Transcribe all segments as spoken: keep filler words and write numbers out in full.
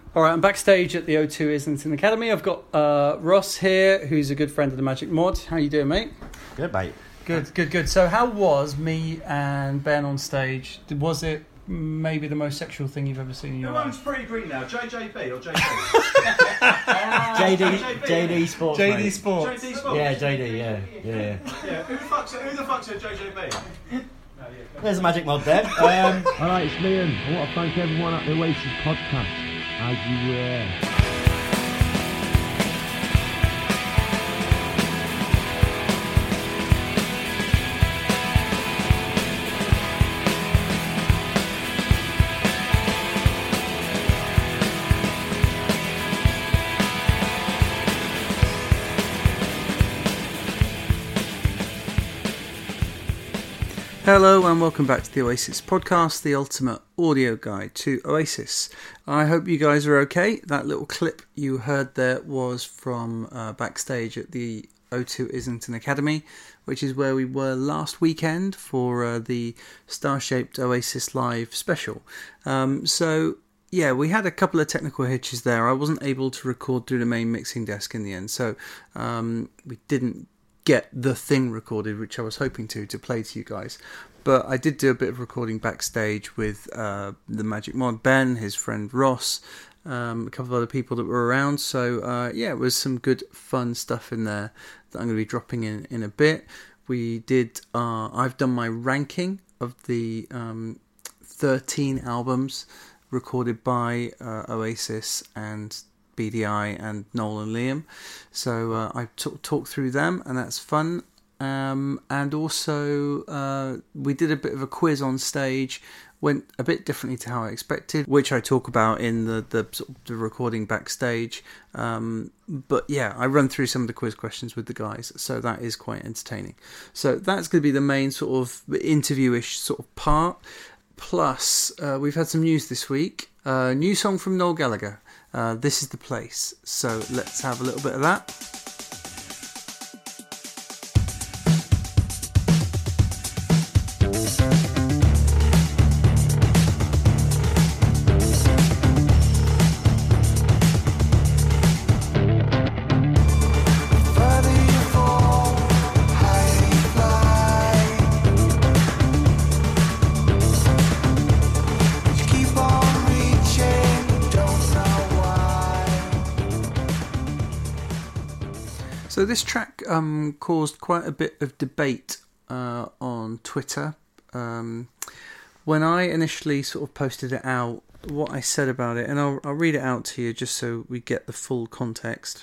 All right, I'm backstage at the O two Islington Academy. I've got uh, Ross here, who's a good friend of the Magic Mod. How you doing, mate? Good, mate. Good, good, good. So how was me and Ben on stage? Was it maybe the most sexual thing you've ever seen in your Who life? owns Pretty Green now? J J B or J J? J D, J D Sports. J D mate. Sports. J D Sports? Yeah, J D, yeah, yeah. Yeah, who the fuck's, who the fuck's at J J B? There's a Magic Mod there. Um, Alright, it's Liam. I want to thank everyone at the Oasis podcast. As you were. Hello and welcome back to the Oasis podcast, the ultimate audio guide to Oasis. I hope you guys are okay. That little clip you heard there was from uh, backstage at the O two Islington Academy, which is where we were last weekend for uh, the Star-Shaped Oasis Live special. Um, so, yeah, we had a couple of technical hitches there. I wasn't able to record through the main mixing desk in the end, so um, we didn't get the thing recorded, which I was hoping to, to play to you guys. But I did do a bit of recording backstage with uh, the Magic Mod, Ben, his friend Ross, um, a couple of other people that were around. So, uh, yeah, it was some good fun stuff in there that I'm going to be dropping in in a bit. We did, uh, I've done my ranking of the um, thirteen albums recorded by uh, Oasis and B D I and Noel and Liam, so uh, I t- talked through them, and that's fun. Um, and also uh, we did a bit of a quiz on stage, went a bit differently to how I expected, which I talk about in the the, sort of the recording backstage. Um, but yeah, I run through some of the quiz questions with the guys, so that is quite entertaining. So that's going to be the main sort of interview-ish sort of part. Plus, uh, we've had some news this week. Uh, new song from Noel Gallagher. Uh, This Is the Place. So let's have a little bit of that. So this track um, caused quite a bit of debate uh, on Twitter. Um, when I initially sort of posted it out, what I said about it, and I'll, I'll read it out to you just so we get the full context.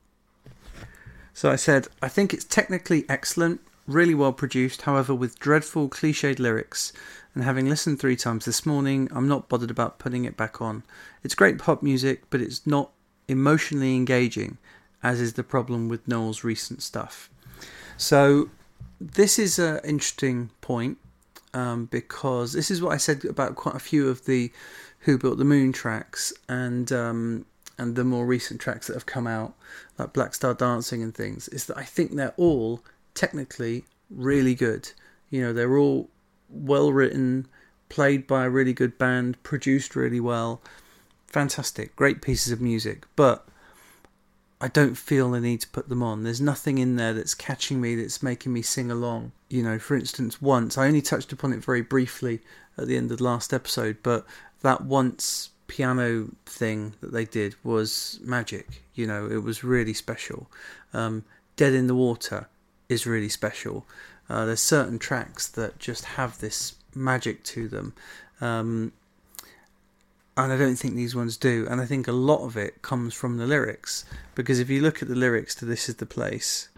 So I said, I think it's technically excellent, really well produced, however with dreadful cliched lyrics, and having listened three times this morning, I'm not bothered about putting it back on. It's great pop music, but it's not emotionally engaging, as is the problem with Noel's recent stuff. So this is an interesting point, um, because this is what I said about quite a few of the Who Built the Moon tracks and um, and the more recent tracks that have come out, like Black Star Dancing and things, is that I think they're all technically really good. You know, they're all well written, played by a really good band, produced really well, fantastic, great pieces of music, but I don't feel the need to put them on. There's nothing in there that's catching me, that's making me sing along. You know, for instance, Once, I only touched upon it very briefly at the end of the last episode, but that Once piano thing that they did was magic. You know, it was really special. Um, Dead in the Water is really special. Uh, there's certain tracks that just have this magic to them. Um, And I don't think these ones do. And I think a lot of it comes from the lyrics. Because if you look at the lyrics to This Is the Place...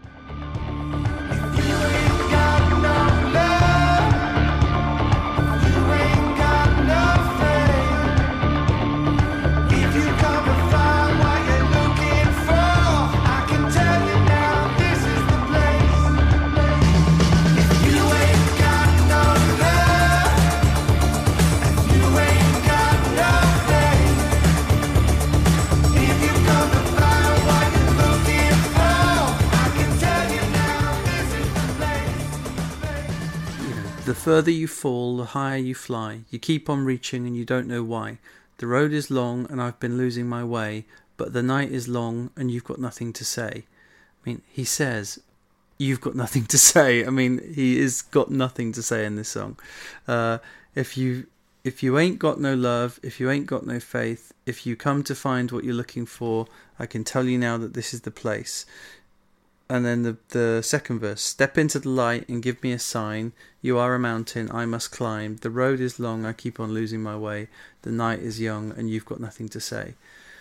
The further you fall, the higher you fly. You keep on reaching and you don't know why. The road is long and I've been losing my way, but the night is long and you've got nothing to say. I mean, he says, you've got nothing to say. I mean, he has got nothing to say in this song. Uh, if you if you ain't got no love, if you ain't got no faith, if you come to find what you're looking for, I can tell you now that this is the place. And then the the second verse, step into the light and give me a sign. You are a mountain I must climb. The road is long, I keep on losing my way. The night is young and you've got nothing to say.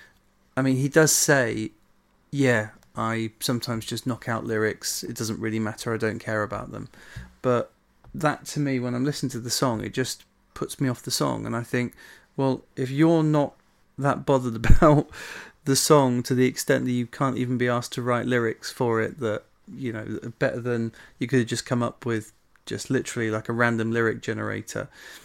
I mean, he does say, yeah, I sometimes just knock out lyrics. It doesn't really matter. I don't care about them. But that, to me, when I'm listening to the song, it just puts me off the song. And I think, well, if you're not that bothered about the song to the extent that you can't even be asked to write lyrics for it, that, you know, better than you could have just come up with just literally like a random lyric generator,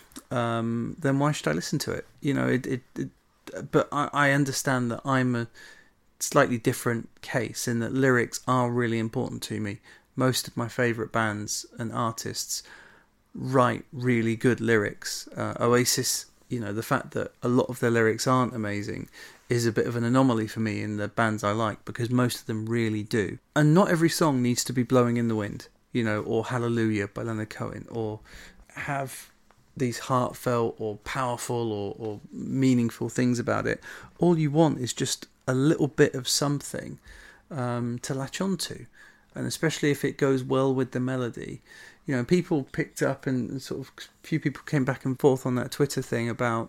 um, then why should I listen to it? You know, it, it, it but I, I understand that I'm a slightly different case in that lyrics are really important to me. Most of my favourite bands and artists write really good lyrics. Uh, Oasis, you know, the fact that a lot of their lyrics aren't amazing is a bit of an anomaly for me in the bands I like, because most of them really do. And not every song needs to be Blowing in the Wind, you know, or Hallelujah by Leonard Cohen, or have these heartfelt or powerful or, or meaningful things about it. All you want is just a little bit of something um, to latch onto, and especially if it goes well with the melody. You know, people picked up, and sort of a few people came back and forth on that Twitter thing about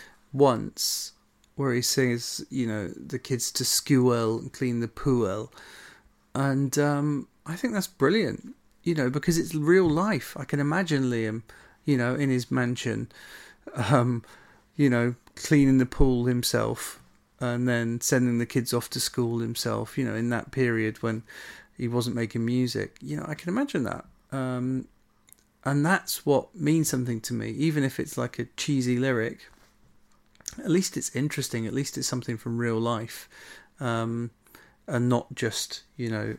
Once, where he says, you know, the kids to squeal and clean the pool. And um, I think that's brilliant, you know, because it's real life. I can imagine Liam, you know, in his mansion, um, you know, cleaning the pool himself and then sending the kids off to school himself, you know, in that period when he wasn't making music. You know, I can imagine that. Um, and that's what means something to me, even if it's like a cheesy lyric. At least it's interesting. At least it's something from real life, um, and not just, you know,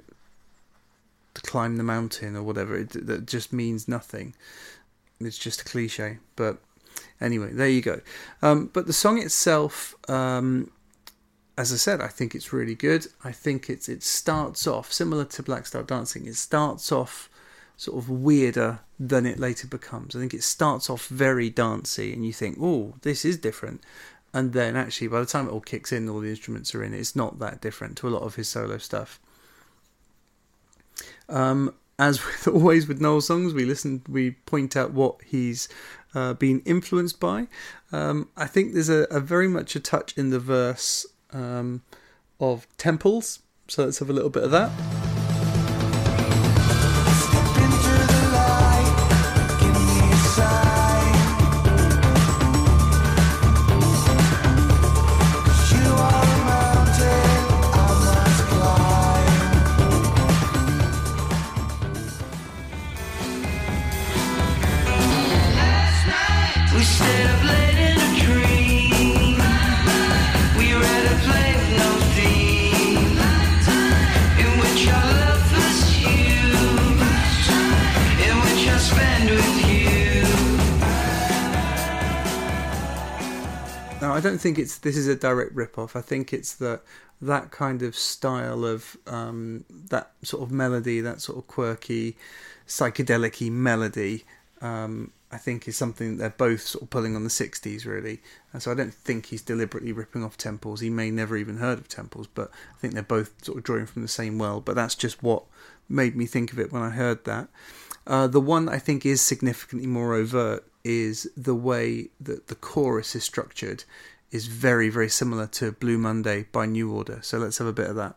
to climb the mountain or whatever. It, that just means nothing. It's just a cliche. But anyway, there you go. Um, but the song itself, um, as I said, I think it's really good. I think it's it starts off similar to Black Star Dancing. It starts off sort of weirder than it later becomes. I think it starts off very dancey and you think, oh, this is different. And then actually by the time it all kicks in, all the instruments are in, it's not that different to a lot of his solo stuff. Um, as with, always with Noel songs, we listen, we point out what he's uh, been influenced by. Um, I think there's a, a very much a touch in the verse um, of Temples. So let's have a little bit of that. I don't think it's this is a direct rip-off. I think it's that that kind of style of um, that sort of melody, that sort of quirky, psychedelic-y melody, um, I think is something that they're both sort of pulling on the sixties, really. And so I don't think he's deliberately ripping off Temples. He may never even heard of Temples, but I think they're both sort of drawing from the same well. But that's just what made me think of it when I heard that. Uh, the one I think is significantly more overt is the way that the chorus is structured is very, very similar to Blue Monday by New Order. So let's have a bit of that.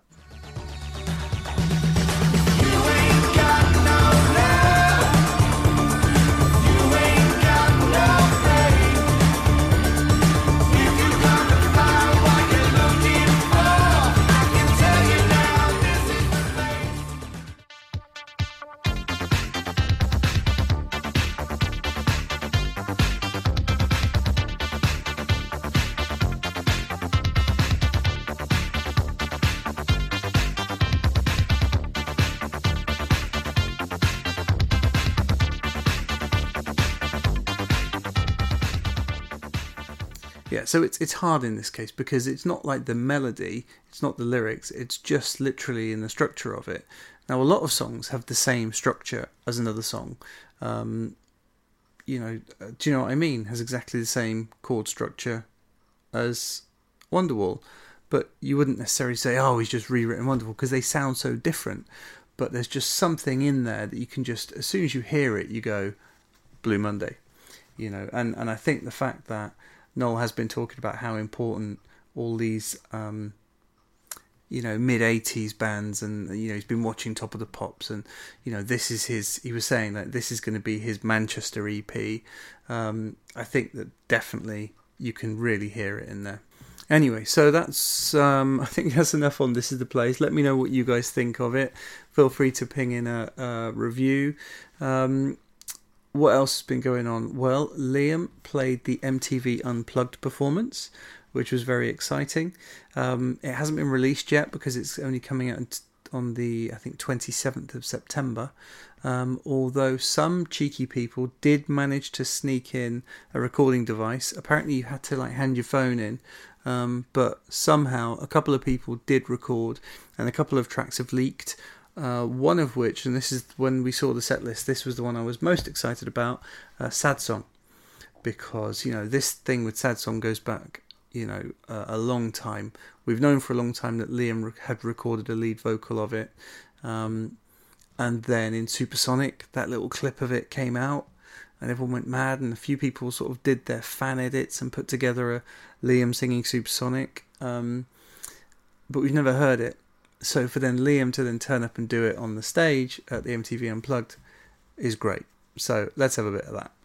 Yeah, so it's it's hard in this case because it's not like the melody, it's not the lyrics, it's just literally in the structure of it. Now, a lot of songs have the same structure as another song. Um, you know, do you know what I mean? Has exactly the same chord structure as Wonderwall. But you wouldn't necessarily say, oh, he's just rewritten Wonderwall, because they sound so different. But there's just something in there that you can just, as soon as you hear it, you go, Blue Monday. You know, and, and I think the fact that Noel has been talking about how important all these, um, you know, mid-eighties bands, and, you know, he's been watching Top of the Pops, and, you know, this is his, he was saying that this is going to be his Manchester E P. Um, I think that definitely you can really hear it in there. Anyway, so that's, um, I think that's enough on This Is The Place. Let me know what you guys think of it. Feel free to ping in a, a review. Um, what else has been going on? Well, Liam played the M T V Unplugged performance, which was very exciting. Um, it hasn't been released yet because it's only coming out on the, I think, twenty-seventh of September. Um, although some cheeky people did manage to sneak in a recording device. Apparently you had to like hand your phone in. Um, but somehow a couple of people did record, and a couple of tracks have leaked. Uh, one of which, and this is when we saw the set list, this was the one I was most excited about, uh, Sad Song. Because, you know, this thing with Sad Song goes back, you know, uh, a long time. We've known for a long time that Liam re- had recorded a lead vocal of it. Um, and then in Supersonic, that little clip of it came out, and everyone went mad, and a few people sort of did their fan edits and put together a Liam singing Supersonic. Um, but we've never heard it. So for then Liam to then turn up and do it on the stage at the M T V Unplugged is great. So let's have a bit of that.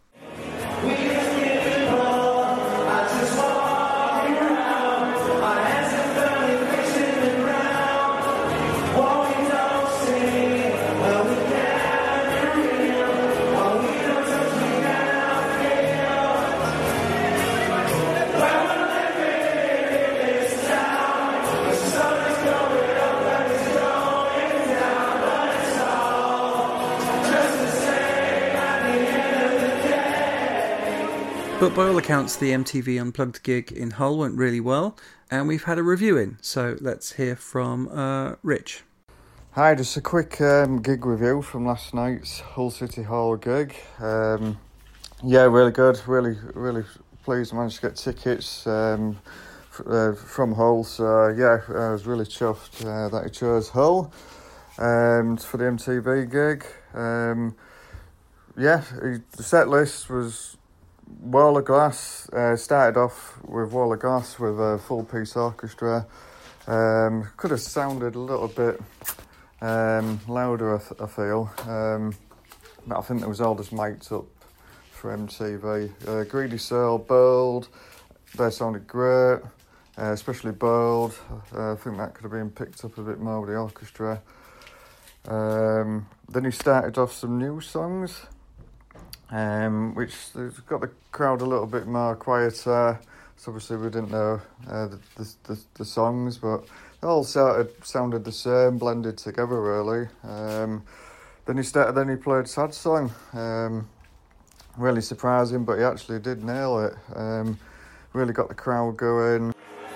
But by all accounts, the M T V Unplugged gig in Hull went really well, and we've had a review in. So let's hear from uh, Rich. Hi, just a quick um, gig review from last night's Hull City Hall gig. Um, yeah, really good. Really, really pleased I managed to get tickets um, f- uh, from Hull. So yeah, I was really chuffed uh, that he chose Hull um, for the M T V gig. Um, yeah, he, the set list was Wall of Glass. Uh, started off with Wall of Glass with a full piece orchestra. Um, could have sounded a little bit um, louder, I, th- I feel. Um, but I think there was all just mic'd up for M T V. Uh, Greedy Soul, Bold, they sounded great, uh, especially Bold. Uh, I think that could have been picked up a bit more with the orchestra. Um, then he started off some new songs. Um, which got the crowd a little bit more quieter. So obviously we didn't know uh, the, the, the the songs, but they all sounded sounded the same, blended together really. Um, then he started. Then he played Sad Song. Um, really surprising, but he actually did nail it. Um, really got the crowd going.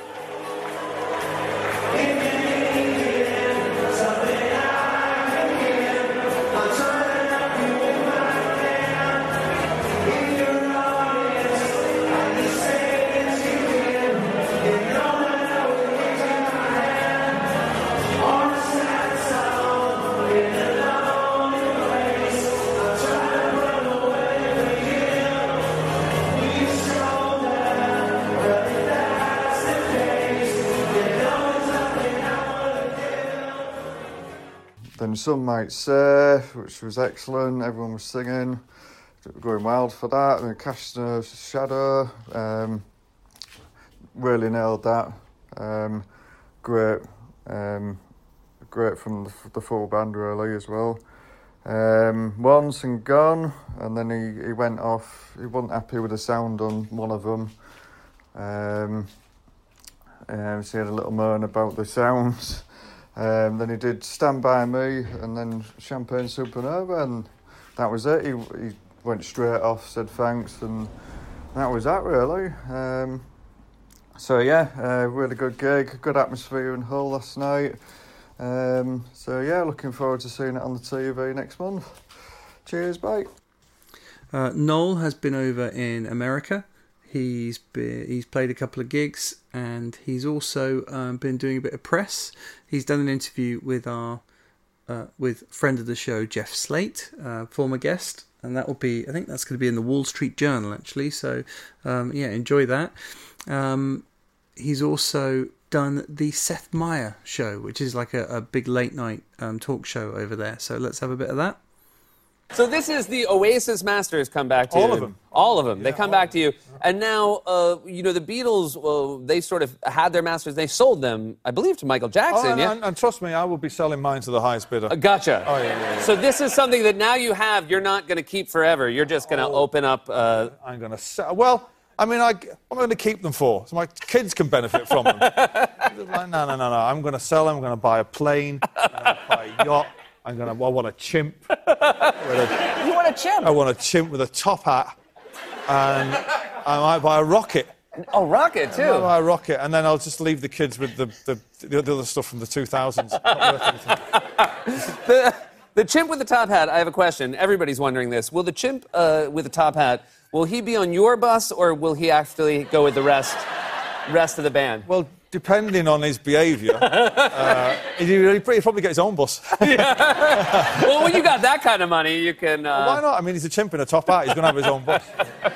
Then Some Might Say, which was excellent. Everyone was singing, going wild for that. And Cast No Shadow, um, really nailed that. Um, great, um, great from the, the full band really as well. Um, Once and Gone, and then he, he went off. He wasn't happy with the sound on one of them. Um, um, so he had a little moan about the sounds. Um, then he did Stand By Me and then Champagne Supernova, and that was it. He, he went straight off, said thanks, and that was that really. Um, so yeah, uh, really good gig, good atmosphere in Hull last night. Um, so yeah, looking forward to seeing it on the T V next month. Cheers, bye. Uh, Noel has been over in America. He's been, he's played a couple of gigs, and he's also um, been doing a bit of press. He's done an interview with our uh, with friend of the show Jeff Slate, uh, former guest, and that will be I think that's going to be in the Wall Street Journal actually. So um, yeah, enjoy that. Um, he's also done the Seth Meyer show, which is like a, a big late night um, talk show over there. So let's have a bit of that. So this is the Oasis Masters come back to you. All of them. All of them. Yeah, they come all back to you. And now, uh, you know, the Beatles, uh, they sort of had their Masters. They sold them, I believe, to Michael Jackson, Oh, and, yeah? and, and trust me, I will be selling mine to the highest bidder. Uh, gotcha. Oh, yeah, yeah, yeah. So this is something that now you have, you're not going to keep forever. You're just going to Oh. open up... Uh... I'm going to sell... Well, I mean, I, what am I going to keep them for? So my kids can benefit from them. Like, no, no, no, no. I'm going to sell them. I'm going to buy a plane. I'm going to buy a yacht. I'm going to... I want a chimp. With a, You want a chimp? I want a chimp with a top hat. And I might buy a rocket. Oh, rocket, too. I might buy a rocket. And then I'll just leave the kids with the, the, the other stuff from the two thousands. Not worth anything. the, the chimp with the top hat, I have a question. Everybody's wondering this. Will the chimp uh, with the top hat, will he be on your bus, or will he actually go with the rest, rest of the band? Well, depending on his behaviour, uh, he'd probably get his own bus. Well, when you got that kind of money, you can... Uh... Why not? I mean, he's a chimp in a top hat. He's going to have his own bus.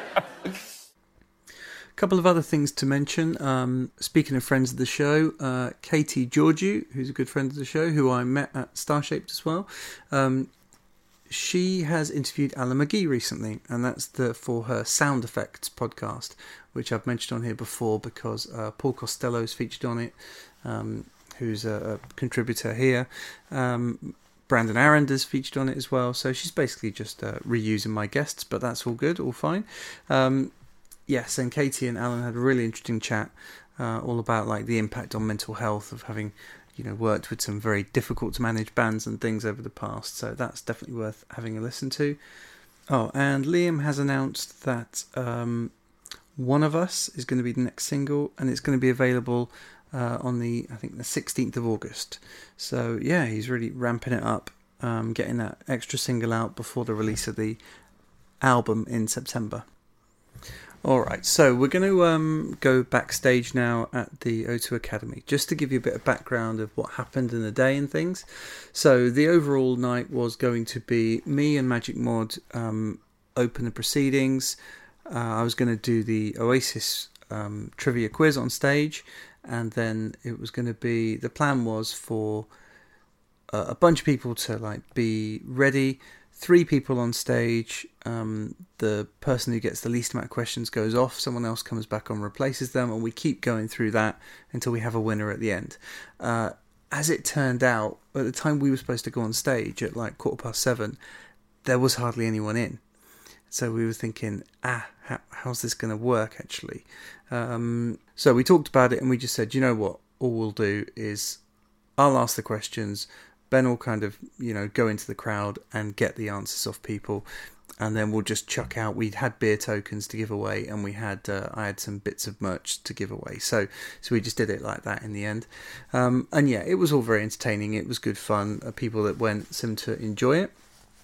A couple of other things to mention. Um, speaking of friends of the show, uh, Katie Georgiou, who's a good friend of the show, who I met at Starshaped as well, um, she has interviewed Alan McGee recently, and that's the for her Sound Effects podcast, which I've mentioned on here before because uh, Paul Costello's featured on it, um, who's a, a contributor here. Um, Brandon Arender's featured on it as well, so she's basically just uh, reusing my guests, but that's all good, all fine. Um, yes, and Katie and Alan had a really interesting chat, uh, all about like the impact on mental health of having, you know, worked with some very difficult to manage bands and things over the past. So that's definitely worth having a listen to. Oh, and Liam has announced that um, One of Us is going to be the next single, and it's going to be available uh, on the, I think, the sixteenth of August. So yeah, he's really ramping it up, um, getting that extra single out before the release of the album in September. Alright, so we're going to um, go backstage now at the O two Academy, just to give you a bit of background of what happened in the day and things. So the overall night was going to be me and Magic Mod um, open the proceedings. Uh, I was going to do the Oasis um, trivia quiz on stage, and then it was going to be, the plan was for uh, a bunch of people to like be ready. Three people on stage, um, the person who gets the least amount of questions goes off, someone else comes back on, replaces them, and we keep going through that until we have a winner at the end. Uh, as it turned out, at the time we were supposed to go on stage at like quarter past seven, there was hardly anyone in. So we were thinking, ah, how, how's this going to work actually? Um, so we talked about it and we just said, you know what, all we'll do is I'll ask the questions, Ben will kind of, you know, go into the crowd and get the answers off people, and then we'll just chuck out. We'd had beer tokens to give away, and we had uh, I had some bits of merch to give away. So so we just did it like that in the end. Um, and yeah, it was all very entertaining. It was good fun. Uh, people that went seemed to enjoy it.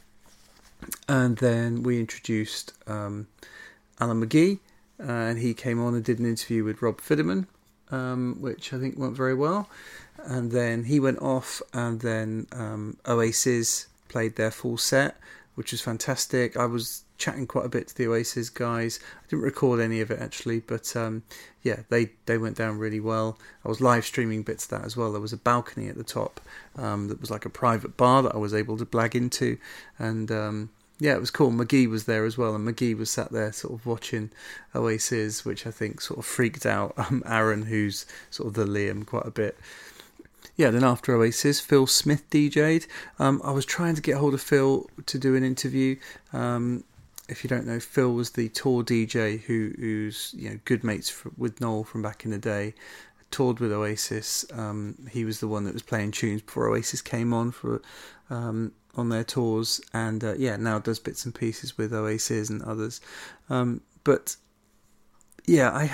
And then we introduced um, Alan McGee, uh, and he came on and did an interview with Rob Fidderman, um, which I think went very well. And then he went off, and then um, Oasis played their full set, which was fantastic. I was chatting quite a bit to the Oasis guys. I didn't record any of it actually, but um, yeah, they, they went down really well. I was live streaming bits of that as well. There was a balcony at the top um, that was like a private bar that I was able to blag into, and um, yeah, it was cool. McGee was there as well, and McGee was sat there sort of watching Oasis, which I think sort of freaked out um, Aaron, who's sort of the Liam, quite a bit. Yeah, then after Oasis, Phil Smith D J'd. Um, I was trying to get hold of Phil to do an interview. Um, if you don't know, Phil was the tour D J who, who's you know good mates for, with Noel from back in the day. Toured with Oasis. Um, he was the one that was playing tunes before Oasis came on for um, on their tours, and uh, yeah, now does bits and pieces with Oasis and others. Um, but yeah, I had a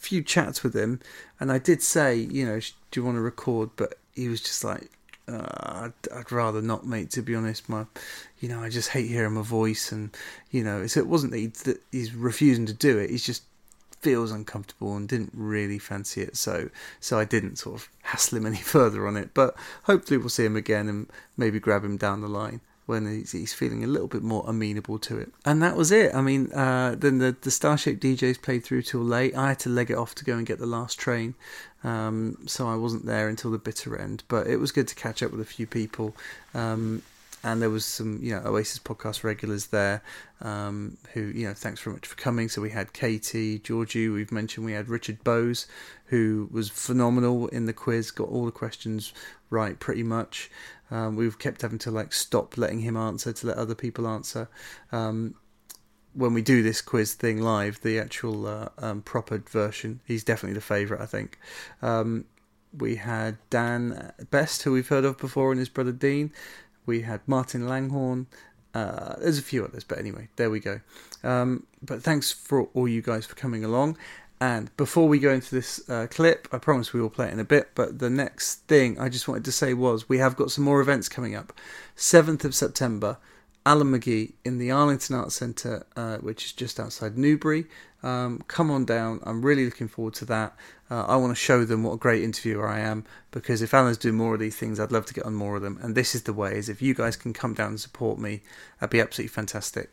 few chats with him, and I did say, you know, do you want to record? But he was just like, uh, I'd, I'd rather not, mate. To be honest, my, you know, I just hate hearing my voice, and you know, so it wasn't that, he, that he's refusing to do it. He's just feels uncomfortable and didn't really fancy it, so so I didn't sort of hassle him any further on it. But hopefully we'll see him again and maybe grab him down the line when he's, he's feeling a little bit more amenable to it. And that was it. I mean, uh, then the, the Starshape D Js played through till late. I had to leg it off to go and get the last train, um, so I wasn't there until the bitter end. But it was good to catch up with a few people. Um, And there was some, you know, Oasis podcast regulars there, um, who, you know, thanks very much for coming. So we had Katie, Georgie, we've mentioned we had Richard Bowes, who was phenomenal in the quiz, got all the questions right pretty much. Um, we've kept having to, like, stop letting him answer to let other people answer. Um, when we do this quiz thing live, the actual uh, um, proper version, he's definitely the favourite, I think. Um, we had Dan Best, who we've heard of before, and his brother Dean. We had Martin Langhorn. Uh, there's a few others, but anyway, there we go. Um, but thanks for all you guys for coming along. And before we go into this uh, clip, I promise we will play it in a bit, but the next thing I just wanted to say was we have got some more events coming up. seventh of September, Alan McGee in the Arlington Arts Centre, uh, which is just outside Newbury. Um, come on down. I'm really looking forward to that. Uh, I want to show them what a great interviewer I am, because if Alan's doing more of these things, I'd love to get on more of them. And this is the way, is if you guys can come down and support me, that'd be absolutely fantastic.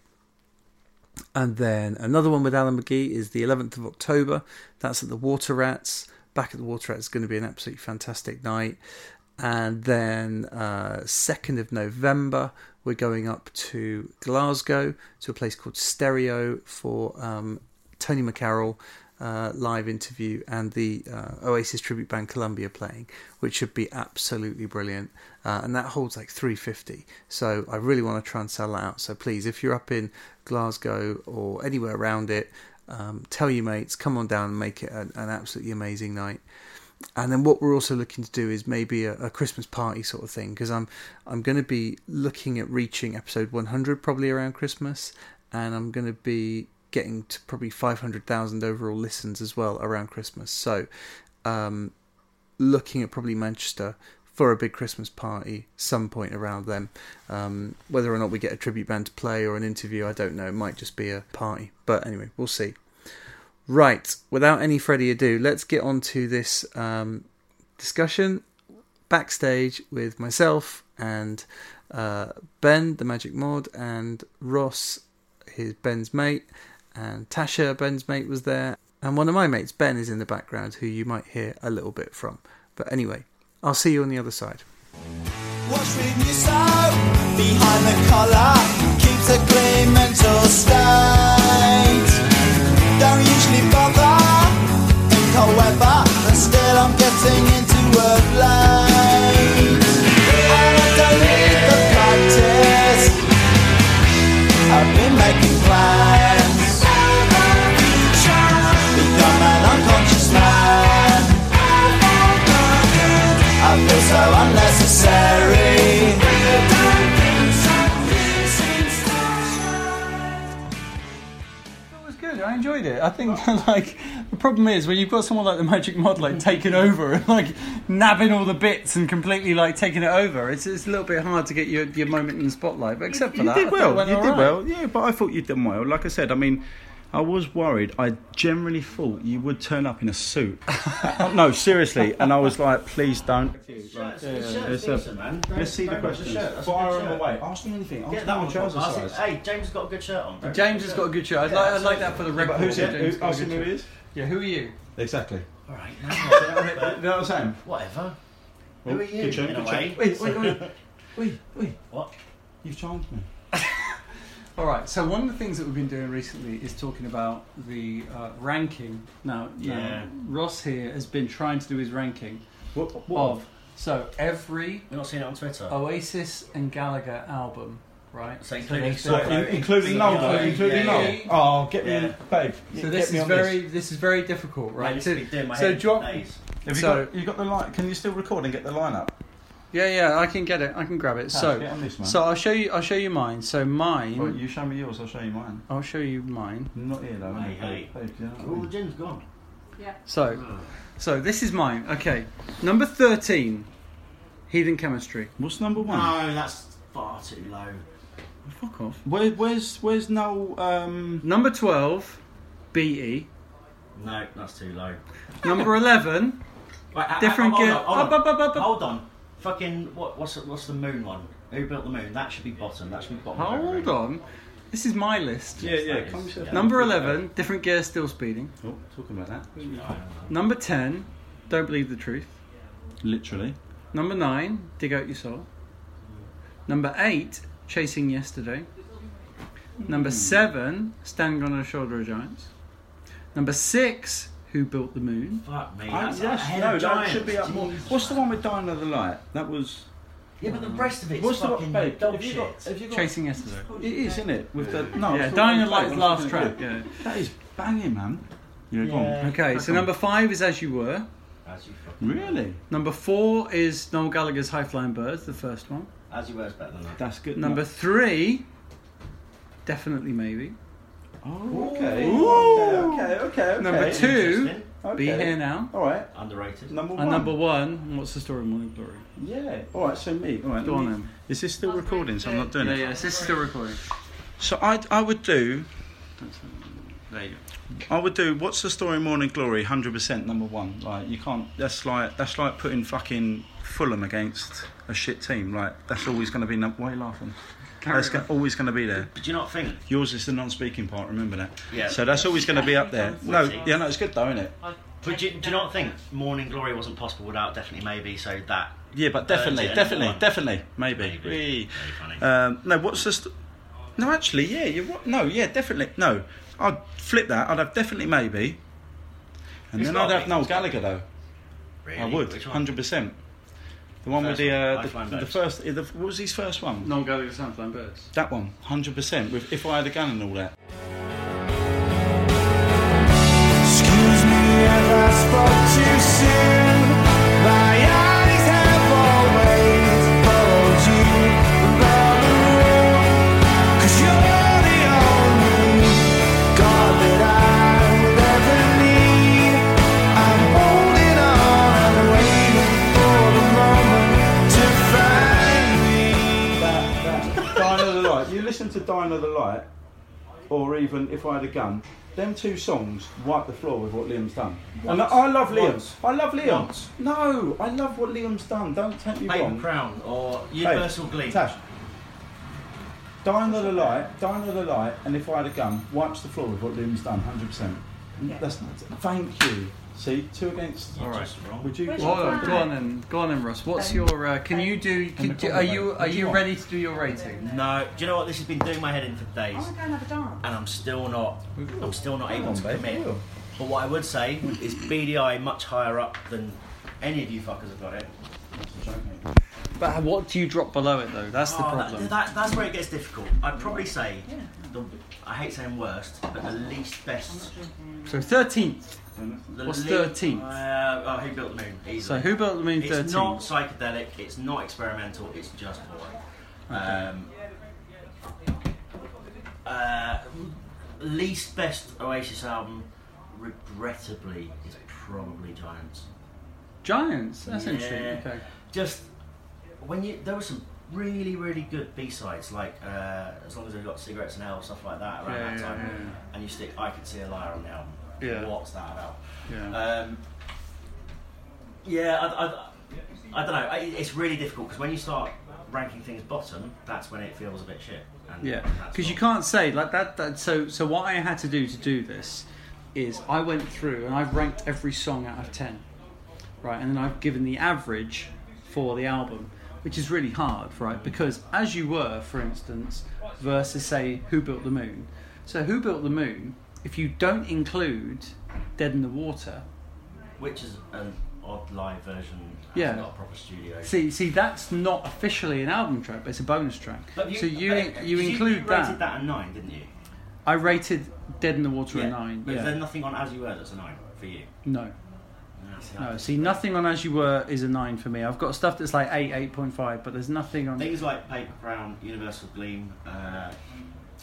And then another one with Alan McGee is the eleventh of October. That's at the Water Rats. Back at the Water Rats is going to be an absolutely fantastic night. And then uh, second of November, we're going up to Glasgow to a place called Stereo for um, Tony McCarroll uh, live interview and the uh, Oasis tribute band Columbia playing, which should be absolutely brilliant. Uh, and that holds like three hundred fifty. So I really want to try and sell that out. So please, if you're up in Glasgow or anywhere around it, um, tell your mates, come on down and make it an, an absolutely amazing night. And then what we're also looking to do is maybe a, a Christmas party sort of thing, because I'm I'm going to be looking at reaching episode one hundred probably around Christmas, and I'm going to be getting to probably five hundred thousand overall listens as well around Christmas. So um, looking at probably Manchester for a big Christmas party some point around then. Um, whether or not we get a tribute band to play or an interview, I don't know. It might just be a party. But anyway, we'll see. Right, without any further ado, let's get on to this um, discussion backstage with myself and uh, Ben, the Magic Mod, and Ross, his Ben's mate, and Tasha, Ben's mate, was there. And one of my mates, Ben, is in the background, who you might hear a little bit from. But anyway, I'll see you on the other side. What's with you so behind the collar keeps a clean mental state. Don't usually bother in cold weather, but still I'm getting into work late. And I don't need the practice, I've been making plans. Become an unconscious man. I feel so unnecessary. I enjoyed it. I think like the problem is when you've got someone like the Magic Mod like taking over and like nabbing all the bits and completely like taking it over, it's, it's a little bit hard to get your, your moment in the spotlight. But except for you that, did I well. thought it You went did all well. right. Yeah, but I thought you'd done well. Like I said, I mean, I was worried. I generally thought you would turn up in a suit. No, seriously. And I was like, please don't. Right. Yeah, yeah, let's, uh, let's see the questions. Fire them away. Ask me anything. Ask Get me that on one. trouser Ask size. it- Hey, James has got a good shirt on. James has got a good show. I'd, like, I'd like that for the record. But who's that it? James Who, got a ask him good who he show. is. Yeah, who are you? Exactly. All right, You now, know what I'm saying? whatever. Well, Who are you? good tune, In good a way. tune. Wait, wait, wait. Wait, wait. What? You've charmed me. All right. So one of the things that we've been doing recently is talking about the uh, ranking. Now, Yeah. now, Ross here has been trying to do his ranking What? what? of so every You're not seeing it on Twitter. Oasis and Gallagher album, right? So including there's So, been- Solo. in, including Noel, Yeah. including Yeah. Noel. Oh, get me, Yeah. in, babe. So get this me is on very This. this is very difficult, Right, right? to be doing my so head do you want- days. Have you So- got you got the line? Can you still record and get the line up? Yeah, yeah, I can get it. I can grab it. Tash, So, get on this, man. so I'll show you. I'll show you mine. So mine. Well, you show me yours, I'll show you mine. I'll show you mine. I'm not here though. Hey, am I, hey. babe? Babe, do you know what I Oh, mean? the gin's gone. Yeah. So, so this is mine. Okay, number thirteen, Heathen Chemistry. What's number one? No, that's far too low. Fuck off. Where, where's where's Noel? Um... Number twelve, B E. No, that's too low. Number eleven, Wait, uh, different uh, hold, gear. on, hold, Up, on. up, up, up, up. hold on. Fucking what? What's the, what's the moon one? Who built the moon? That should be bottom. That should be bottom. of Hold everything. on. This is my list. Yeah, yeah. that Calm is- yourself yeah. down. Number eleven, different gear, still speeding. Oh, talking about that. Number ten, don't believe the truth. Literally. Number nine, dig out your soul. Number eight, chasing yesterday. Number seven, standing on the shoulder of giants. Number six, who built the moon. Fuck me. I, That's yes, ahead no, of that Giants. should be up more. Jesus. What's the one with Dying of the Light? That was. Yeah, but the rest of it's What's the fucking babe, dog have you shit. got- have you got- Chasing yesterday. It is, isn't it? With the no. Yeah, it's the Dying one of the Light's with last the- track. Yeah. That is banging, man. Yeah, go Yeah. on. Okay, so number five is As You Were. As you fucking Really? Number four is Noel Gallagher's High Flying Birds, the first one. As you were is better than that. That's good. Number three, Definitely Maybe. Oh, okay. Okay, okay, okay, okay. Number two, Interesting. Okay. Be Here Now. All right. Underrated. Number one. And number one, What's the Story of Morning Glory? Yeah. All right. So me. All right. Go let on me- then. Is this still recording? So I'm not doing Yeah, it. yes, this is still recording. So I I would do. There you I would do. What's the Story of Morning Glory? Hundred percent number one. Like you can't. That's like that's like putting fucking Fulham against a shit team. Like that's always going to be. Num- Why are you laughing? That's go- always going to be there. But do you not think? Yours is the non-speaking part. Remember that. Yeah. So that's always going to be up there. No. Yeah. No. It's good though, isn't it? But do, you- do you not think Morning Glory wasn't possible without Definitely Maybe? So that. Yeah, but definitely, Uh, yeah, definitely, number one. definitely, maybe. Maybe. Wee. Very funny. Um, no, what's the? St- no, actually, yeah, you're right. No, yeah, definitely. No, I'd flip that. I'd have definitely maybe, and It's then gotta I'd have be. Noel Gallagher though. Really? I would, Which one? hundred percent. The one with First the, one, uh, High the, Flying the Birds. first. The, what was his first one? Noel Gallagher's High Flying Birds. That one, hundred percent. With If I Had a Gun and all that. Excuse me if I spoke too soon. My eyes have always followed you around the room. 'Cause you're the only God that I would ever need. I'm holding on and waiting for the moment to find me. That, that Dying of the Light. You listen to Dying of the Light, or even If I Had a Gun. Them two songs wipe the floor with what Liam's done. And I, I love Liam. Once. I love Liam. Once. No, I love what Liam's done. Don't take me Paper wrong. Crown or Universal Glee. Tash. Dying of the Light, Dying of the Light, and If I Had a Gun wipes the floor with what Liam's done, hundred percent. That's thank you. See, two against. All right. Wrong. Would you? Where's Go your on, phone? go on then, go on then, Russ. What's your? Uh, can you do? Can, do are you are you ready to do your rating? No, do you know what? This has been doing my head in for days, I want to go and have a dance. and I'm still not. I'm still not able on, to babe, commit. we will. But what I would say is B D I much higher up than any of you fuckers have got it. But what do you drop below it though? That's the Oh, problem. That, that, that's where it gets difficult. I'd probably say, the, I hate saying worst, but the least best. So thirteenth. The What's le- thirteenth? Uh, oh, Who Built the Moon? So Easily. Who Built the Moon? It's Thirteenth. not psychedelic. It's not experimental. It's just boring. Um, uh, least best Oasis album, regrettably, is probably Giants. Giants. That's Yeah. interesting. Okay. Just when you there were some really really good B sides like uh, As Long as They've Got Cigarettes and Hell, stuff like that around Yeah, that yeah, time, yeah. and you stick I Could See a Liar on the album. Yeah. What's that about? Yeah. Um, yeah, I, I, I don't know. I, it's really difficult because when you start ranking things bottom, that's when it feels a bit shit. And Yeah, that's because you not- can't say like that, that. So, so what I had to do to do this is I went through and I've ranked every song out of ten, right, and then I've given the average for the album, which is really hard, right? Because As You Were, for instance, versus say Who Built the Moon. So Who Built the Moon? If you don't include Dead in the Water, which is an odd live version. Yeah. Hasn't got a proper studio. see, see, that's not officially an album track, but it's a bonus track. But so you uh, you you, include you that. rated that a nine, didn't you? I rated Dead in the Water a nine. But Yeah. is there nothing on As You Were that's a nine for you? No. No, see, I No, just- see, nothing on As You Were is a nine for me. I've got stuff that's like eight, eight point five, but there's nothing on. Things like Paper Crown, Universal Gleam, uh,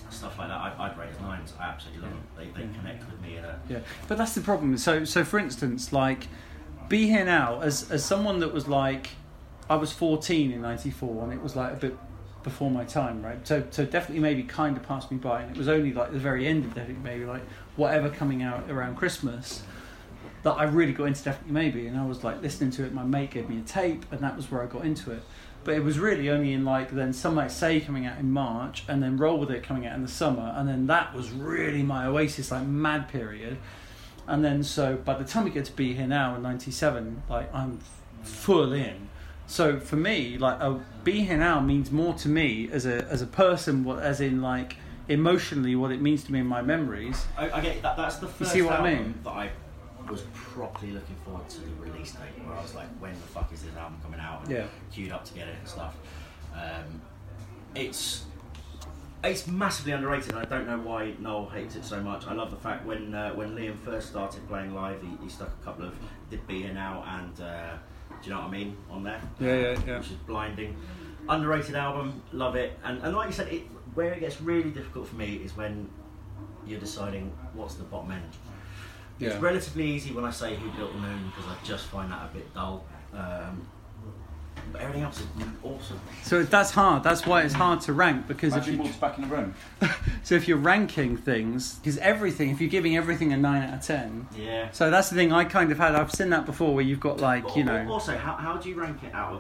stuff like that, I'd, I'd rate as nines. I absolutely love them. They, they connect with me in a... Yeah, but that's the problem. So, so for instance, like, Be Here Now, as as someone that was like, I was fourteen in ninety-four, and it was like a bit before my time, right? So, so definitely maybe kind of passed me by, and it was only like the very end of definitely maybe like whatever coming out around Christmas that I really got into Definitely Maybe, and I was like listening to it. My mate gave me a tape, and that was where I got into it. But it was really only in like then Some Might Say coming out in March, and then Roll With It coming out in the summer, and then that was really my Oasis like mad period. And then so by the time we get to Be Here Now in ninety-seven, like I'm full in. So for me, like a Be Here Now means more to me as a as a person, what as in like emotionally what it means to me in my memories. I, I get that. That's the first You see what album I mean? that I was properly looking forward to the release date, where I was like, when the fuck is this album coming out? And Yeah. queued up to get it and stuff. Um, it's it's massively underrated. I don't know why Noel hates it so much. I love the fact when uh, when Liam first started playing live, he, he stuck a couple of Did Be Here Now and uh, Do You Know What I Mean on there. Yeah, yeah, yeah. Which is blinding. Underrated album, love it. And and like you said, it, where it gets really difficult for me is when you're deciding what's the bottom end. Yeah. It's relatively easy when I say Who Built the Moon, because I just find that a bit dull. Um, but everything else is awesome. So that's hard. That's why it's hard to rank, because if Magic you Ward's back in the room. so if you're ranking things, because everything, if you're giving everything a nine out of ten. Yeah. So that's the thing I kind of had. I've seen that before, where you've got like But you al- know. Also, how, how do you rank it out of?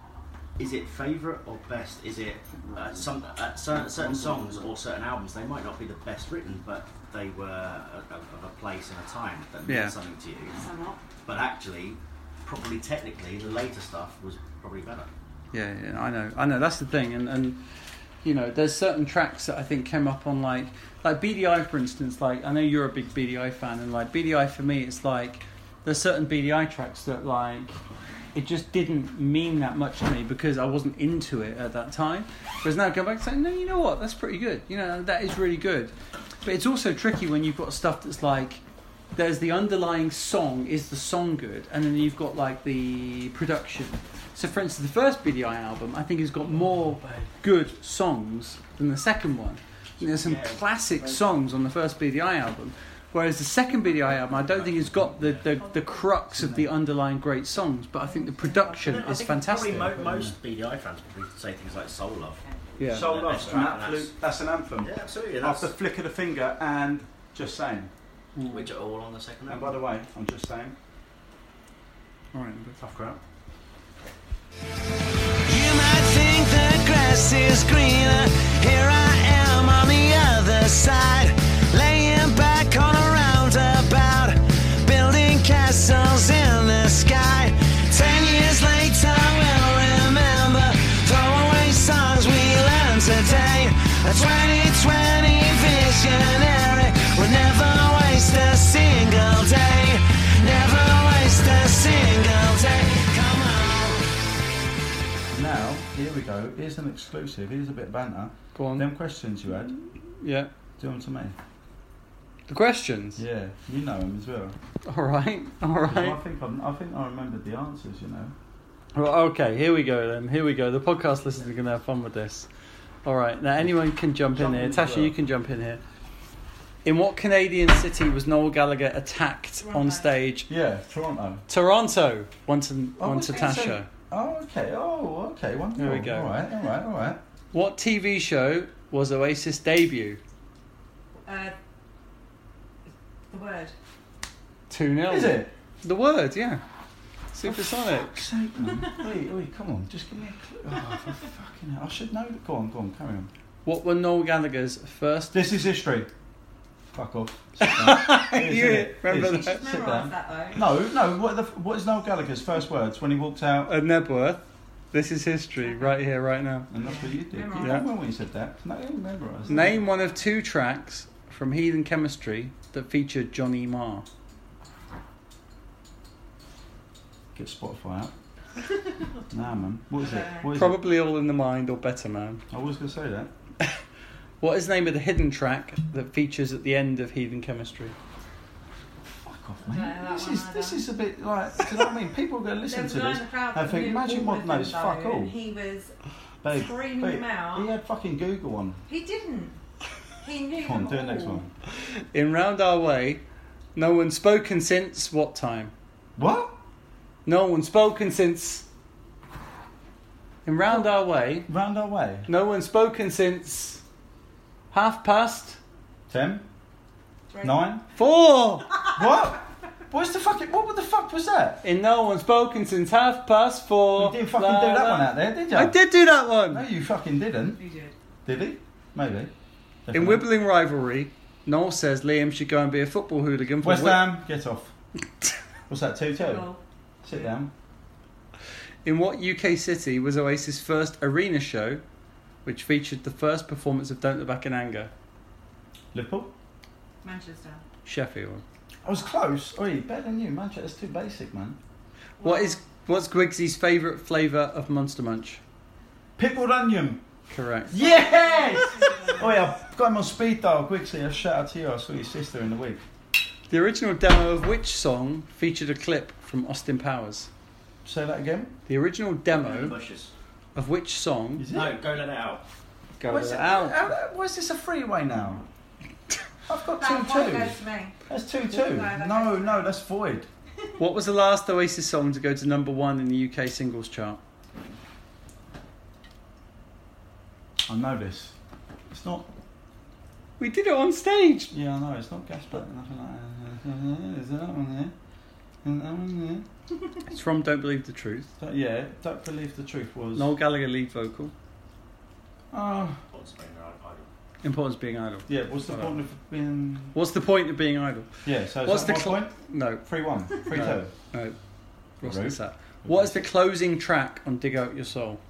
Is it favourite or best? Is it uh, some uh, certain, certain songs or certain albums? They might not be the best written, but they were of, of a place and a time that meant Yeah. something to you. But actually, probably technically, the later stuff was probably better. Yeah, yeah, I know, I know. That's the thing, and and you know, there's certain tracks that I think came up on like like B D I, for instance. Like I know you're a big B D I fan, and like B D I for me, it's like there's certain B D I tracks that like it just didn't mean that much to me because I wasn't into it at that time. Whereas now I go back and say, no, you know what, that's pretty good. You know, that is really good. But it's also tricky when you've got stuff that's like there's the underlying song, is the song good, and then you've got like the production. So for instance, the first B D I album I think has got more good songs than the second one. You know, there's some classic songs on the first B D I album, whereas the second B D I album I don't think has got the, the, the crux of the underlying great songs, but I think the production I is think fantastic. Probably mo- most B D I fans probably say things like Soul Love. Yeah. Soul The Love's best an track, and absolute, that's an anthem. Yeah, absolutely. After That's, Flick of the Finger and Just Saying. which are all on the second And album. by the way, I'm just saying, All right, tough crowd. You might think the grass is greener. Here I am on the other side, laying back on a roundabout, building castles in the sky. Ten years later we'll remember throwaway songs we learned today. A twenty twenty visionary would never waste a single day. Never waste a single day. Come on. Now, here we go. Here's an exclusive. Here's a bit of banter. go on. Them questions you had, Yeah, do them to me. the questions. Yeah, you know them as well. All right, all Well, I right. think I'm, I think I remembered the answers. You know. Well, okay, here we go then. Here we go. The podcast listeners are going to have fun with this. All right, now anyone can jump, Jump in here. in as Tasha, well. you can jump in here. In what Canadian city was Noel Gallagher attacked on stage? Yeah, Toronto. Toronto. One to, Oh, I one was to gonna say- Tasha. Oh, okay. Oh, okay. One. There we oh, go. All right. All right. All right. What T V show was Oasis' debut? Uh, the word. two nil. Is it? The Word, yeah. Supersonic. Fuck's sake, man. wait, wait, come on. Just give me a clue. Oh, for fucking hell. I should know. Go on, go on. Carry on. What were Noel Gallagher's first... This is history. Fuck off. Sit down. It is, You isn't it? remember It is. that? Sit Memorise down. that though. No, no. What, the, what is Noel Gallagher's first words when he walked out? Uh, Nebworth. This is history, right here, right now. And that's what you did. You Memorise. Yeah. remember when you said that? No, you memorised. Name one of two tracks from Heathen Chemistry that featured Johnny Marr. Get Spotify out. Nah, man. What is it? What is it? Probably All in the Mind or Better Man. I was going to say that. What is the name of the hidden track that features at the end of Heathen Chemistry? Fuck off, I don't know mate. that This one is either. this is a bit like. Do you know what I mean? People are going to listen There was to a guy this in the crowd and that think knew Magic all Mod of knows them, fuck though, all. and he was Babe, screaming babe, him out. He had fucking Google on. He didn't. He knew Come on, them do the next all. one. In Round Our Way, no one's spoken since what time? What? No one's spoken since. In Round Our Way, Round our way. no one's spoken since half past Ten? Three. Nine? four. What? What's the fucking? What the fuck was that? In no one's spoken since half past four. You didn't fucking La, do that la. one out there, did you? I did do that one. No, you fucking didn't. He did. Did he? Maybe. In Definitely. Wibbling Rivalry, Noel says Liam should go and be a football hooligan for West Wi- Ham, get off. What's that? Two two. Goal. Sit down. In what U K city was Oasis' first arena show, which featured the first performance of Don't Look Back in Anger? Liverpool. Manchester. Sheffield. I was close. Oi, better than you. Manchester's too basic, man. What is what's Gwigsy's favourite flavour of Monster Munch? Pickled onion. Correct. Yes! Oh yeah, I've got him on speed dial. Quickly, a shout out to you. I saw your sister in the week. The original demo of which song featured a clip from Austin Powers? Say that again. The original In the demo bushes. of which song? Is it? No, go let it out. Go Why is, it it, out. how- why is this a freeway now? I've got That two one two. goes to me. That's two two. that No, goes- no, that's void. What was the last Oasis song to go to number one in the U K singles chart? I know this. It's not. We did it on stage. Yeah, I know. It's not gas back. Nothing like that. Is there that one there? Is that one It's from Don't Believe the Truth. there? Don't- Yeah, Don't Believe the Truth was. Noel Gallagher lead vocal. Oh, What's the name of our idol? Importance of being idle. yeah. What's the Hold point on. of being? What's the point of being idle? Yeah. So is What's that the my cl- point? No, Three one. Three No. two. no. What's Rude. this at? What is the closing track on Dig Out Your Soul?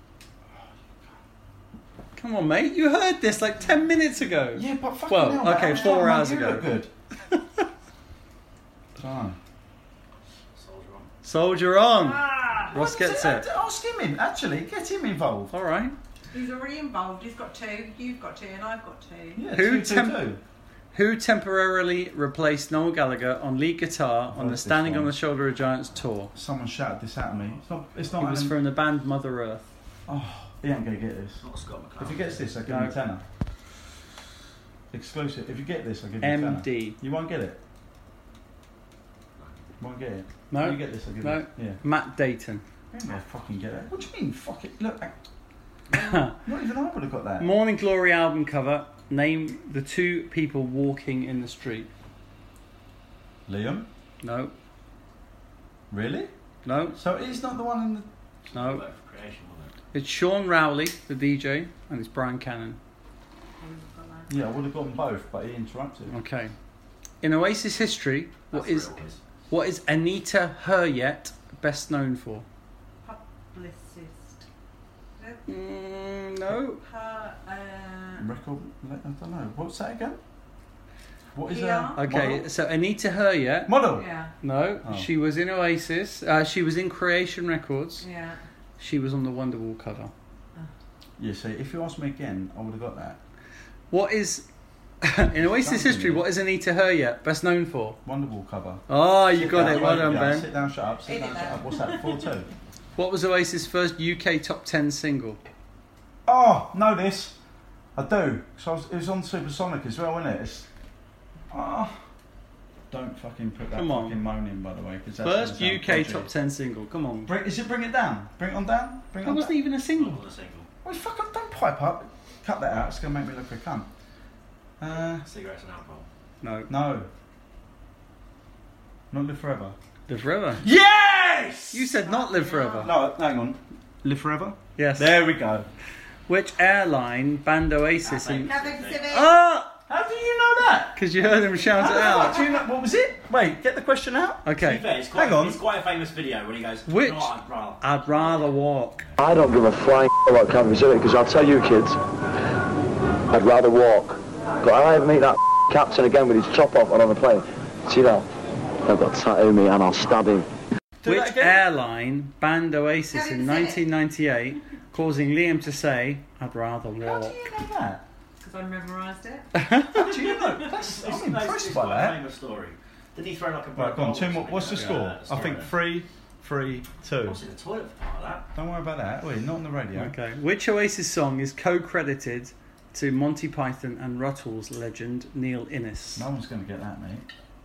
Come on, mate. You heard this like ten minutes ago. Yeah, but fucking Well, hell, man, okay, I was four trying to hours make you ago. look good. Don't know. Soldier on. Soldier on. Ah! Ross Why does gets it- it. Ask him in. Actually, get him involved. All right. He's already involved. He's got two. You've got two, and I've got two. Yeah, Who two, two, temp- two. Who temporarily replaced Noel Gallagher on lead guitar on heard the this Standing one. on the Shoulder of Giants tour? Someone shouted this at me. It's not. It's He not. was Alan- from the band Mother Earth. Oh, he ain't gonna get this. It's not Scott McCloud. If he gets this, I give No. him a tenner. Exclusive. If you get this, I give you a tenner. M D. You won't get it. Won't get it. No. If you get this, I give No. you. Yeah. Matt Dayton. You ain't gonna fucking get it. What do you mean? Fuck it. Look. I- Not even I would have got that. Morning Glory album cover. Name the two people walking in the street. Liam. No. Really? No. So he's not the one in the. No. Work for creation, wasn't it? It's Sean Rowley, the D J, and it's Brian Cannon. Yeah, I would have gotten both, but he interrupted. Okay. In Oasis history, what That's is real, is. what is Anita Hurriet best known for? Publicist. Mm, no. Her, uh, Record. I don't know. What's that again? What is P R? that? Okay, Model? so Anita Hurriet. Model. yeah, No, Oh. she was in Oasis. Uh, she was in Creation Records. yeah. She was on the Wonderwall cover. Yeah. See, if you asked me again, I would have got that. What is in Oasis Something, history? yeah. What is Anita Hurriet best known for? Wonderwall cover. Oh, you Sit got down, it. Well both done, of you. Ben. Sit down, shut up. Sit Edit down, shut that. up. What's that? Four two. What was Oasis' first U K top ten single? Oh, know this. I do. So I was, it was on Supersonic as well, wasn't it? It's, oh, don't fucking put that Come on. fucking moan in, by the way. 'cause that's First gonna sound U K dodgy. top ten single. Come on. Bring, is it Bring It Down? Bring It On Down? Bring It That On wasn't Down? even a single. Not a single. Well, fuck up, don't pipe up. Cut that out, it's going to make me look a cunt. Uh, Cigarettes and alcohol. No. no. Not Live Forever. Live Forever. Yes! You said not Live Forever. No, hang on. Live Forever? Yes. There we go. Which airline banned Oasis in... Cathay Pacific. Ah! How do you know that? Because you heard him shout How it the fuck out. do you know? What was it? Wait, get the question out. To be Okay. fair, it's quite, Hang on. it's quite a famous video when he goes, Which- "You know what, I'd rather." I'd rather walk. I don't give a flying about Cathay Pacific because I'll tell you kids, I'd rather walk. But I meet that captain again with his top off and on the plane. See that? I've got tattoo me and I'll stab him. Do Which that again. airline banned Oasis Cathay in Pacific. nineteen ninety-eight, causing Liam to say, I'd rather How do walk. you know that? Because I memorised it. How do you know? That's, It's, I'm it's, impressed it's by quite a that. famous story. Didn't he throw like a Right, go on, two bowl or more. What's the something? score? Yeah, I story think there. three, three, I two. was in the toilet for part of that. Don't worry about that. Wait, not on the radio. Okay. Which Oasis song is co-credited to Monty Python and Ruttles legend Neil Innes. No one's going to get that, mate.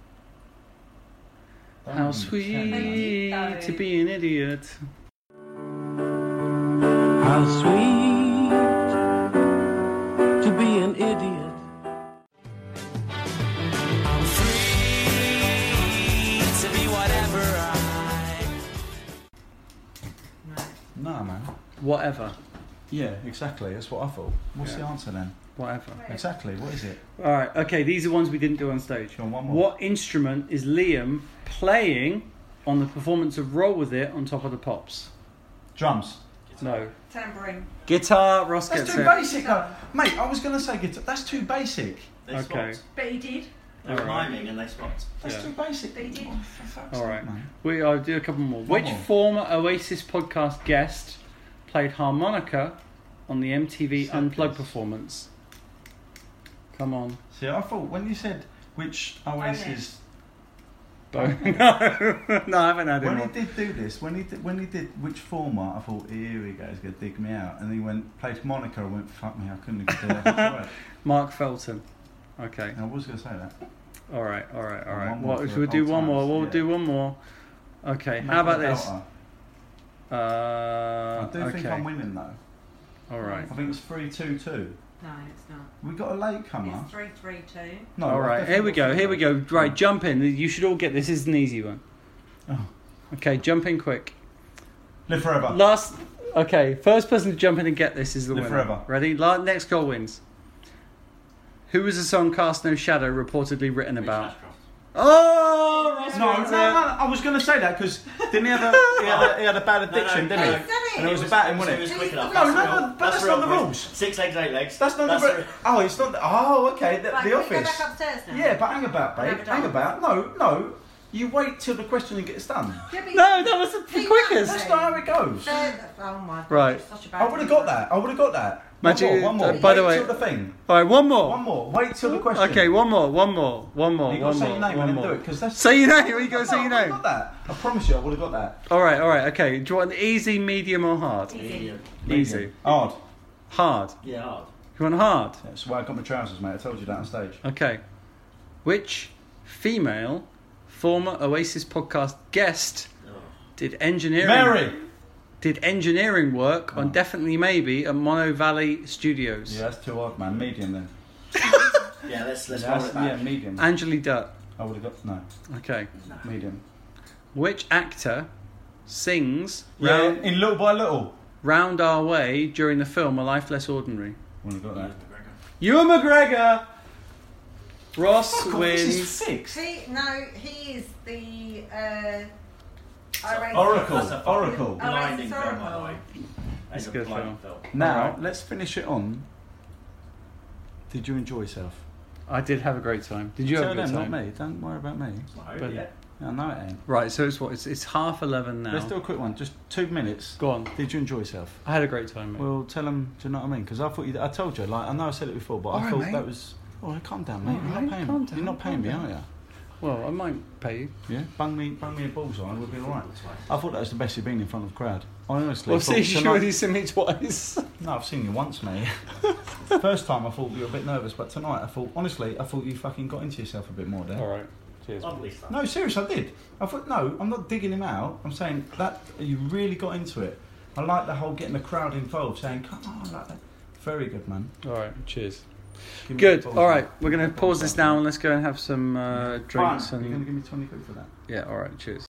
Don't How even sweet pretend. to be an idiot. How sweet to be an idiot. I'm free to be whatever I. No, man. Whatever. Yeah, exactly. That's what I thought. What's Yeah. the answer then? Whatever. Exactly. What is it? All right. Okay. These are ones we didn't do on stage. Go on, one more. What instrument is Liam playing on the performance of "Roll With It" on Top of the Pops? Drums. No. Tambourine. Guitar. Ross That's gets too it. basic, though. Mate, I was going to say guitar. That's too basic. They Okay. swapped. But he did. They were All right. miming and they swapped. That's Yeah. too basic. But he did. Oh, for fuck's All sake, right. man. We. I'll do a couple more. One Which more. former Oasis podcast guest played harmonica on the M T V Set Unplugged piece. performance? Come on. See, I thought when you said which Oasis, no, no, I haven't had when him. he did do this, when he did, when he did which format, I thought, here he goes, he's going to dig me out. And he went, played Monica, I went, fuck me, I couldn't even do that. That's right. Mark Felton. Okay. I was going to say that. All right. All right. All right. One more What? for Should we do old one more? times, We'll yeah. do one more. Okay. Make How about it a this? belter. Uh, I do okay. think I'm winning though. All right. I think it's three two two. No, it's not. We got a latecomer. It's three three two. No, all I've right. definitely Here we got go. three Here we votes. go. Right. Jump in. You should all get this. This is an easy one. Oh. Okay. Jump in quick. Live forever. Last. Okay. First person to jump in and get this is the Live winner. forever. Ready? La- next goal wins. Who was the song "Cast No Shadow" reportedly written about? Oh, Ross No, no, wins no, it. no, I was going to say that because didn't he have a he had a, he had a bad addiction, no, didn't no. he? And it was about him, wasn't It was it? quick enough. No, no, That's no, real- but that's real not the quick. rules. Six legs, eight legs. That's not the. That's Re- oh, it's not. The, oh, okay. The, Right, the can we office. go back upstairs now? Yeah, but hang about, babe. Have a Hang dance. about. No, no. You wait till the questioning gets done. Yeah, but No, that was the He quickest. won. That's not how it goes. They're- Oh my god. Right. it's Such a bad I would have got that. I would have got that. Magic- One more. One more. uh, by the Wait way- till the thing. All right. One more. One more. Wait till the question. Okay. One more. One more. One more. You got One to say more. your name One and then more. do it because that's. Say your name. You got to say your No, I would name. have got that. I promise you, I would have got that. All right. All right. Okay. Do you want easy, medium, or hard? Easy. Easy. Hard. Hard. Yeah, hard. You want hard? That's why I got my trousers, mate. I told you that on stage. Okay. Which female former Oasis podcast guest did engineering Mary. did engineering work on Oh. Definitely Maybe at Mono Valley Studios? Yeah, that's too hard, man. Medium then. Yeah, let's let's Yeah, roll that's- it back. yeah, medium. Angeli Dutt. I would have got no Okay. medium. Which actor sings Yeah, round, in Little by Little. round Our Way during the film A Life Less Ordinary? Would have got that. Ewan McGregor. Ross God, wins. this is fixed. He, no, he is the uh, Oasis- Oracle. That's a Oracle. blinding Oasis film, by the Oracle. way. It's It's a a good blinding film. film. Now Alright. let's finish it on. Did you enjoy yourself? I did have a great time. Did you have a Tell good them, time? not me. Don't worry about me. But- yeah. I know it ain't. Right, so it's what? It's, it's half eleven now. Let's do a quick one. Just two minutes. Go on. Did you enjoy yourself? I had a great time, mate. Well, tell them. Do you know what I mean? Because I thought you. I told you. Like I know I said it before, but All I right, thought mate. that was. Oh, calm down, mate. All You're right, not paying. calm down, You're not paying calm me, down. are you? Well, I might pay you. Yeah. Bung me, bung me a bullseye. We'll be all right. I thought that was the best you've been in front of a crowd. I honestly. Well, thought see, you tonight- already seen me twice. No, I've seen you once, mate. First time I thought you were a bit nervous, but tonight I thought, honestly, I thought you fucking got into yourself a bit more there. All right. Cheers. Lovely stuff. No, serious, I did. I thought, no, I'm not digging him out. I'm saying that you really got into it. I like the whole getting the crowd involved, saying, come on, like that. Very good, man. All right. Cheers. Give me Good. the balls, All right. mate. We're going to pause this now and let's go and have some uh, drinks. Fine. You're going to and give me twenty quid for that? Yeah. All right. Cheers.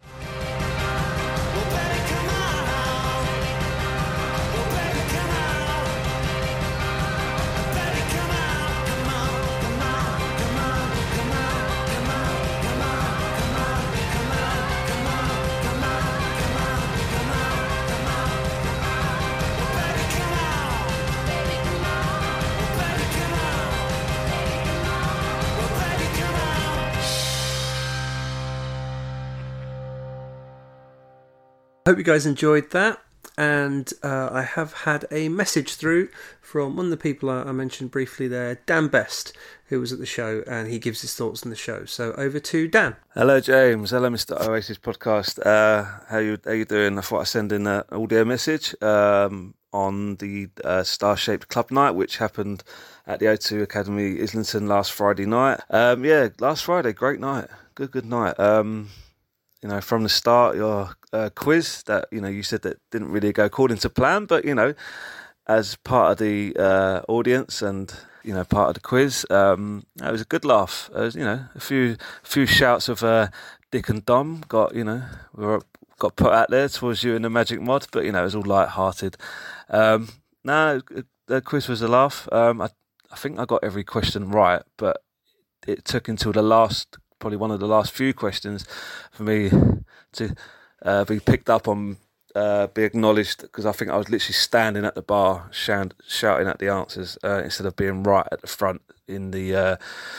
Hope you guys enjoyed that. and uh, I have had a message through from one of the people I, I mentioned briefly there, Dan Best, who was at the show, and he gives his thoughts on the show. So over to Dan. Hello, James. Hello, Mister Oasis Podcast. Uh, how you how you doing? I thought I'd send in an audio message um, on the uh, Star-Shaped Club Night, which happened at the O two Academy, Islington, last Friday night. Um, yeah, last Friday, great night. Good, good night. Um, you know, from the start, your uh, quiz that, you know, you said that didn't really go according to plan, but, you know, as part of the uh, audience and, you know, part of the quiz, um, it was a good laugh. It was, you know, a few few shouts of uh, Dick and Dom got, you know, were got put out there towards you in the Magic Mod, but, you know, it was all light-hearted. Um, no, the quiz was a laugh. Um, I, I think I got every question right, but it took until the last, probably one of the last few questions for me to uh, be picked up on, uh, be acknowledged, because I think I was literally standing at the bar shout, shouting at the answers uh, instead of being right at the front in the uh,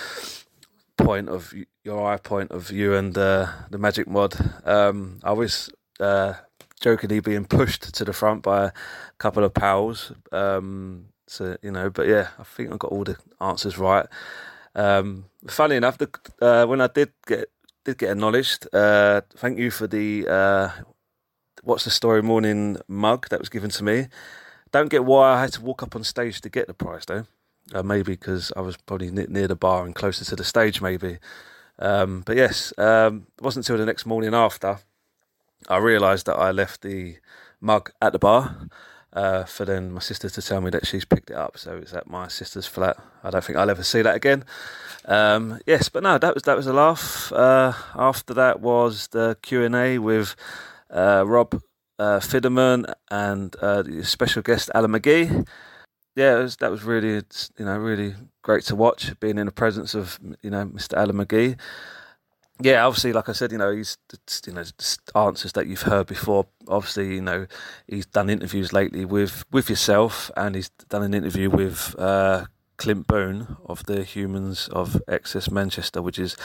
point of your eye point of view and uh, the Magic Mod. Um, I was uh, jokingly being pushed to the front by a couple of pals. Um, so, you know, but yeah, I think I got all the answers right. Um, funny enough, the, uh, when I did get did get acknowledged, uh, thank you for the uh, What's the Story morning mug that was given to me. Don't get why I had to walk up on stage to get the prize though. Uh, maybe because I was probably near the bar and closer to the stage, maybe. Um, but yes, um, it wasn't until the next morning after I realised that I left the mug at the bar. Uh, for then my sister to tell me that she's picked it up, so it's at my sister's flat. I don't think I'll ever see that again. Um, yes, but no, that was that was a laugh. Uh, after that was the Q and A with uh, Rob uh, Fidderman and uh, the special guest Alan McGee. Yeah, it was, that was really, you know, really great to watch, being in the presence of, you know, Mister Alan McGee. Yeah, obviously, like I said, you know, he's, you know, answers that you've heard before. Obviously, you know, he's done interviews lately with, with yourself, and he's done an interview with uh, Clint Boone of the Humans of Excess Manchester, which is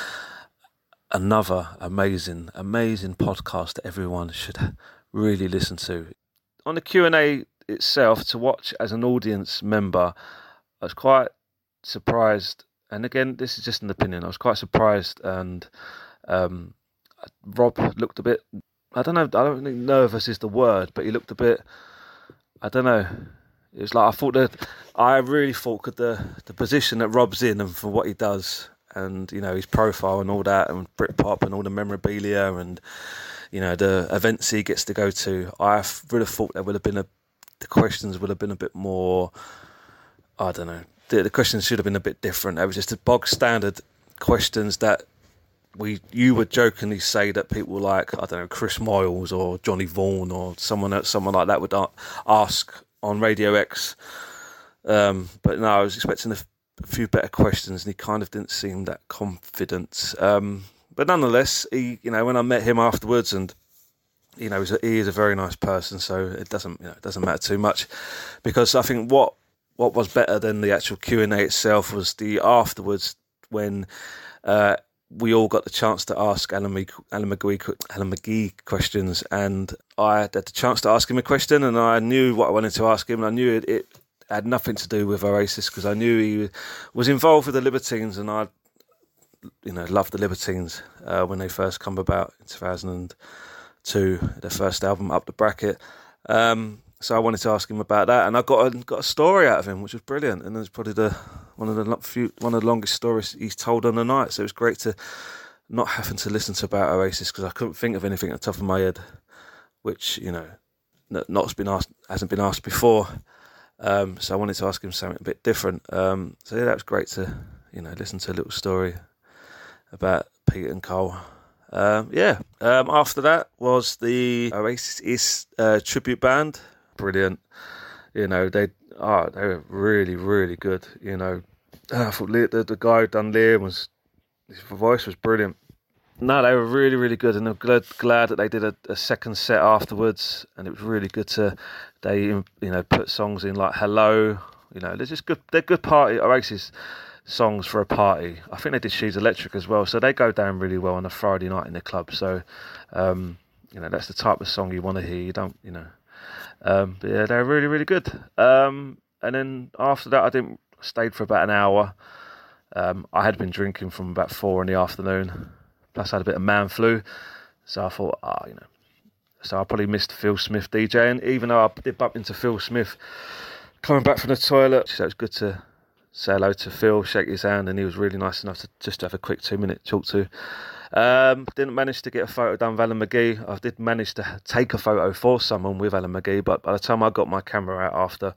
another amazing, amazing podcast that everyone should really listen to. On the Q and A itself, to watch as an audience member, I was quite surprised. And again, this is just an opinion. I was quite surprised, and um, Rob looked a bit. I don't know. I don't think nervous is the word, but he looked a bit. I don't know. It was like I thought that I really thought could the the position that Rob's in and for what he does, and you know his profile and all that, and Britpop and all the memorabilia and you know the events he gets to go to. I would have thought there would have been a the questions would have been a bit more. I don't know. The, the questions should have been a bit different. It was just the bog standard questions that we you would jokingly say that people like, I don't know, Chris Moyles or Johnny Vaughan or someone else, someone like that would ask on Radio X. Um, but no, I was expecting a, f- a few better questions, and he kind of didn't seem that confident. Um, but nonetheless, he, you know, when I met him afterwards, and you know, he's a, he is a very nice person, so it doesn't, you know, it doesn't matter too much, because I think what. What was better than the actual Q and A itself was the afterwards, when uh, we all got the chance to ask Alan, Mc, Alan, McGee, Alan McGee questions, and I had the chance to ask him a question, and I knew what I wanted to ask him, and I knew it, it had nothing to do with Oasis, because I knew he was involved with the Libertines, and I, you know, loved the Libertines uh, when they first come about in two thousand two, their first album, Up the Bracket. Um, So I wanted to ask him about that, and I got a, got a story out of him, which was brilliant. And it's probably the one of the few, one of the longest stories he's told on the night. So it was great to not having to listen to about Oasis, because I couldn't think of anything at the top of my head, which you know, not's been asked, hasn't been asked before. Um, so I wanted to ask him something a bit different. Um, so yeah, that was great to you know listen to a little story about Pete and Cole. Um, yeah. Um, after that was the Oasis uh, tribute band. Brilliant, you know they are. Oh, they were really, really good. You know, I thought the, the guy who done Liam was his voice was brilliant. No, they were really, really good, and I'm glad, glad that they did a, a second set afterwards, and it was really good to they you know put songs in like Hello. You know, they're just good. They're good party Oasis songs for a party. I think they did She's Electric as well, so they go down really well on a Friday night in the club. So, um, you know, that's the type of song you want to hear. You don't, you know. Um, but yeah, they were really, really good. Um, and then after that, I didn't stayed for about an hour. Um, I had been drinking from about four in the afternoon. Plus, I had a bit of man flu. So I thought, ah, oh, you know. So I probably missed Phil Smith DJing, even though I did bump into Phil Smith coming back from the toilet. So it was good to say hello to Phil, shake his hand, and he was really nice enough to just have a quick two-minute talk to. Um, didn't manage to get a photo done with Alan McGee. I did manage to take a photo for someone with Alan McGee, but by the time I got my camera out after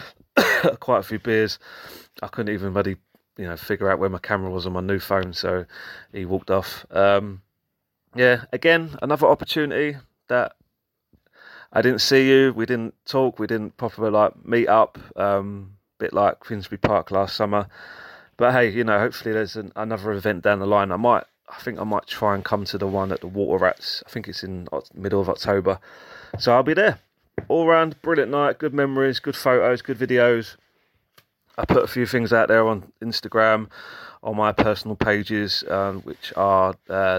quite a few beers, I couldn't even bloody, you know, figure out where my camera was on my new phone, so he walked off. Um, yeah, again, another opportunity that I didn't see you, we didn't talk, we didn't properly like meet up, um, bit like Finsbury Park last summer. But hey, you know, hopefully there's an, another event down the line. I might, I think I might try and come to the one at the Water Rats. I think it's in middle of October, so I'll be there. All round, brilliant night, good memories, good photos, good videos. I put a few things out there on Instagram, on my personal pages, um, which are uh,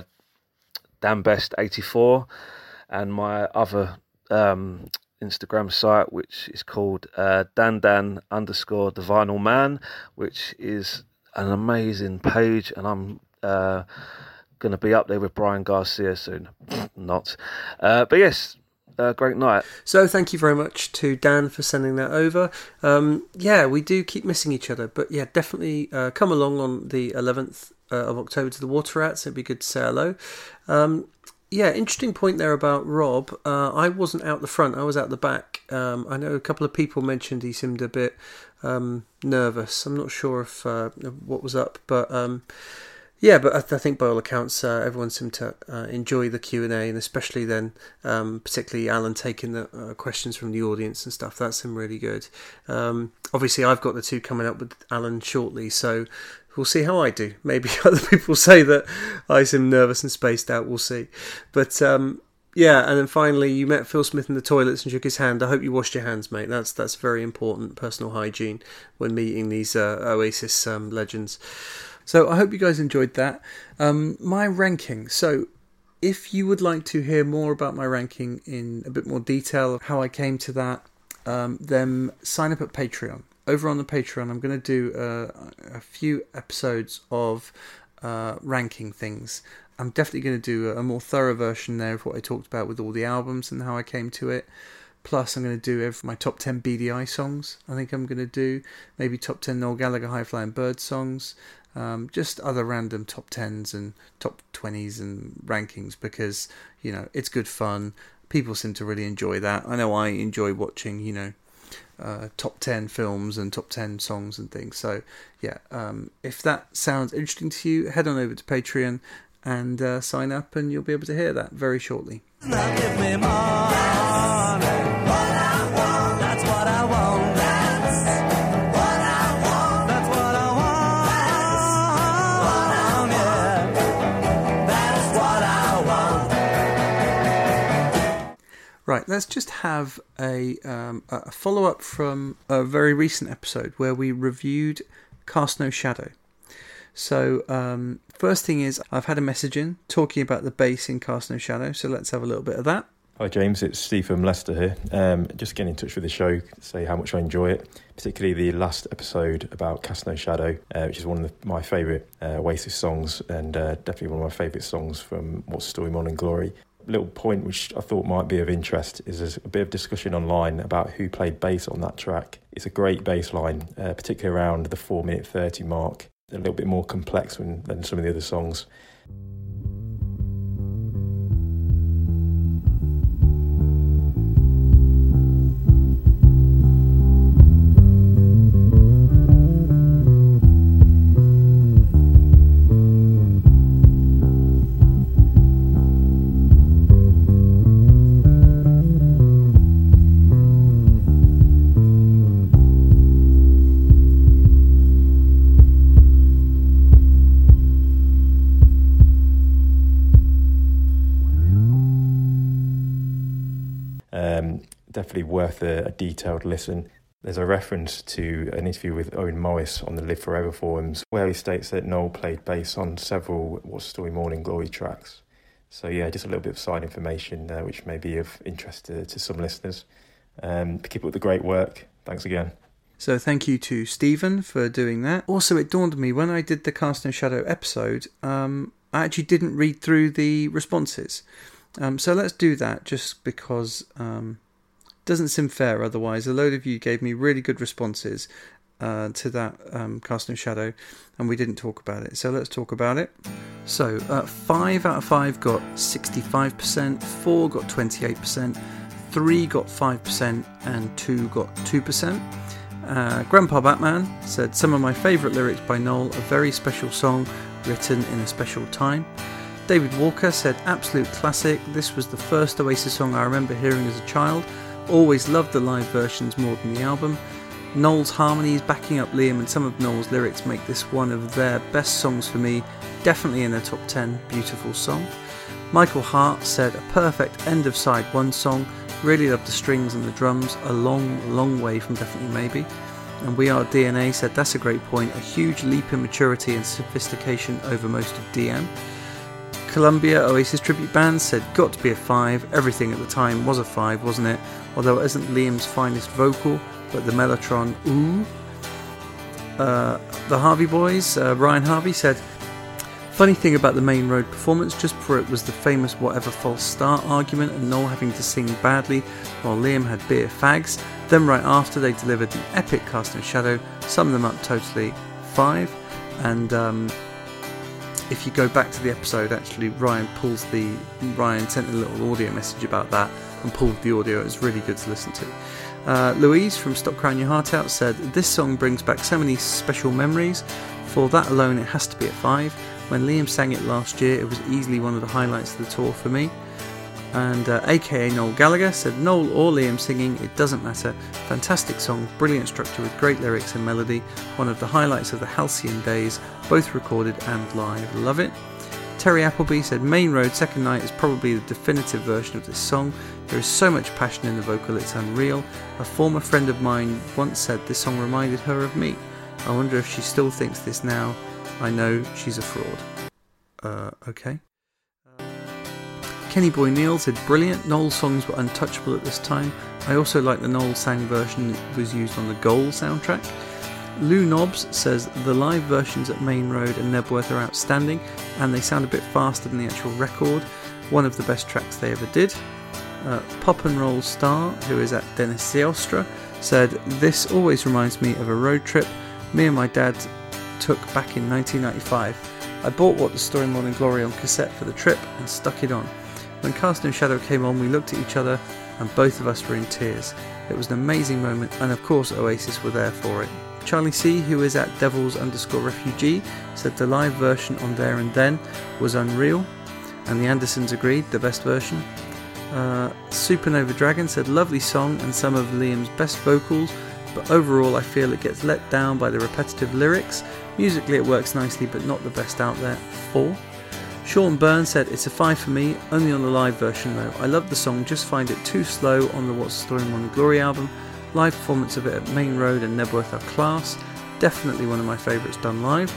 Dan Best eighty-four, and my other um, Instagram site, which is called uh, Dan Dan underscore the Vinyl Man, which is an amazing page, and I'm uh, going to be up there with Brian Garcia soon. Not, uh, but yes. Uh, great night. So thank you very much to Dan for sending that over. Um, yeah, we do keep missing each other, but yeah, definitely uh, come along on the eleventh uh, of October to the Water Rats. It'd be good to say hello. Um, yeah, interesting point there about Rob. Uh, I wasn't out the front, I was out the back. Um, I know a couple of people mentioned he seemed a bit um, nervous. I'm not sure if uh, what was up, but um, yeah, but I, th- I think by all accounts, uh, everyone seemed to uh, enjoy the Q and A, and especially then, um, particularly Alan taking the uh, questions from the audience and stuff. That seemed really good. Um, obviously, I've got the two coming up with Alan shortly, so we'll see how I do. Maybe other people say that I seem nervous and spaced out. We'll see. But um, yeah, and then finally, you met Phil Smith in the toilets and shook his hand. I hope you washed your hands, mate. That's that's very important, personal hygiene, when meeting these uh, Oasis um, legends. So I hope you guys enjoyed that. Um, my ranking. So if you would like to hear more about my ranking in a bit more detail, how I came to that, um, then sign up at Patreon. Over on the Patreon, I'm going to do uh, a few episodes of uh, ranking things. I'm definitely going to do a more thorough version there of what I talked about with all the albums and how I came to it. Plus, I'm going to do every, my top ten B D I songs. I think I'm going to do maybe top ten Noel Gallagher High Flying Bird songs. Um, just other random top tens and top twenties and rankings, because, you know, it's good fun. People seem to really enjoy that. I know I enjoy watching, you know, uh, top ten films and top ten songs and things. So, yeah, um, if that sounds interesting to you, head on over to Patreon and uh, sign up, and you'll be able to hear that very shortly. Now give me more. That's what I want. That's what I want. That's what I want. Yeah. That's what I want. Right, let's just have a, um, a follow-up from a very recent episode where we reviewed Cast No Shadow. So, um, first thing is, I've had a message in talking about the bass in Cast No Shadow, so let's have a little bit of that. Hi James, it's Steve from Leicester here. Um, just getting in touch with the show to say how much I enjoy it, particularly the last episode about Cast No Shadow, uh, which is one of the, my favourite uh, Oasis songs, and uh, definitely one of my favourite songs from What's the Story Morning Glory. Little point which I thought might be of interest is there's a bit of discussion online about who played bass on that track. It's a great bass line, uh, particularly around the four minute thirty mark. A little bit more complex than, than some of the other songs. Um, definitely worth a, a detailed listen. There's a reference to an interview with Owen Morris on the Live Forever forums where he states that Noel played bass on several What's the Story Morning Glory tracks. So yeah, just a little bit of side information uh, which may be of interest to, to some listeners. Um, keep up the great work. Thanks again. So thank you to Stephen for doing that. Also, it dawned on me when I did the Cast No Shadow episode, um, I actually didn't read through the responses. Um, so let's do that just because um, it doesn't seem fair otherwise. A load of you gave me really good responses uh, to that um, Cast No Shadow and we didn't talk about it. So let's talk about it. So uh, five out of five got sixty-five percent, four got twenty-eight percent, three got five percent and two got two percent. Uh, Grandpa Batman said, some of my favourite lyrics by Noel, a very special song written in a special time. David Walker said, absolute classic, this was the first Oasis song I remember hearing as a child, always loved the live versions more than the album. Noel's harmonies backing up Liam and some of Noel's lyrics make this one of their best songs for me, definitely in the top ten, beautiful song. Michael Hart said, a perfect end of side one song, really loved the strings and the drums, a long, long way from Definitely Maybe. And We Are D N A said, that's a great point, a huge leap in maturity and sophistication over most of D M. Columbia Oasis Tribute Band said, got to be a five, everything at the time was a five, wasn't it? Although it isn't Liam's finest vocal, but the Mellotron, ooh. Uh, the Harvey Boys, uh, Ryan Harvey said, funny thing about the Main Road performance, just before it was the famous whatever false start argument and Noel having to sing badly while Liam had beer fags. Then right after they delivered an epic Cast No Shadow, sum them up totally five. And um, if you go back to the episode, actually Ryan pulls the Ryan sent a little audio message about that and pulled the audio. It was really good to listen to. Uh, Louise from Stop Crying Your Heart Out said, this song brings back so many special memories. For that alone it has to be a five. When Liam sang it last year, it was easily one of the highlights of the tour for me. And uh, aka Noel Gallagher said, Noel or Liam singing, it doesn't matter. Fantastic song, brilliant structure with great lyrics and melody. One of the highlights of the halcyon days, both recorded and live. Love it. Terry Appleby said, Main Road Second Night is probably the definitive version of this song. There is so much passion in the vocal, it's unreal. A former friend of mine once said this song reminded her of me. I wonder if she still thinks this now. I know she's a fraud. Uh, okay. Kenny Boy Neal said, brilliant. Noel's songs were untouchable at this time. I also like the Noel sang version that was used on the Goal soundtrack. Lou Nobbs says, the live versions at Main Road and Nebworth are outstanding and they sound a bit faster than the actual record. One of the best tracks they ever did. Uh, Pop and Roll Star, who is at Dennis Seostra, said, this always reminds me of a road trip me and my dad took back in nineteen ninety-five. I bought What the Story Morning Glory on cassette for the trip and stuck it on. When Cast No Shadow came on, we looked at each other and both of us were in tears. It was an amazing moment and of course Oasis were there for it. Charlie C, who is at Devils underscore refugee, said the live version on There and Then was unreal and the Andersons agreed, the best version. Uh, Supernova Dragon said lovely song and some of Liam's best vocals, but overall I feel it gets let down by the repetitive lyrics. Musically it works nicely but not the best out there. four. Sean Byrne said it's a five for me, only on the live version though. I love the song, just find it too slow on the What's the Story Morning Glory album. Live performance of it at Main Road and Nebworth are class. Definitely one of my favourites done live.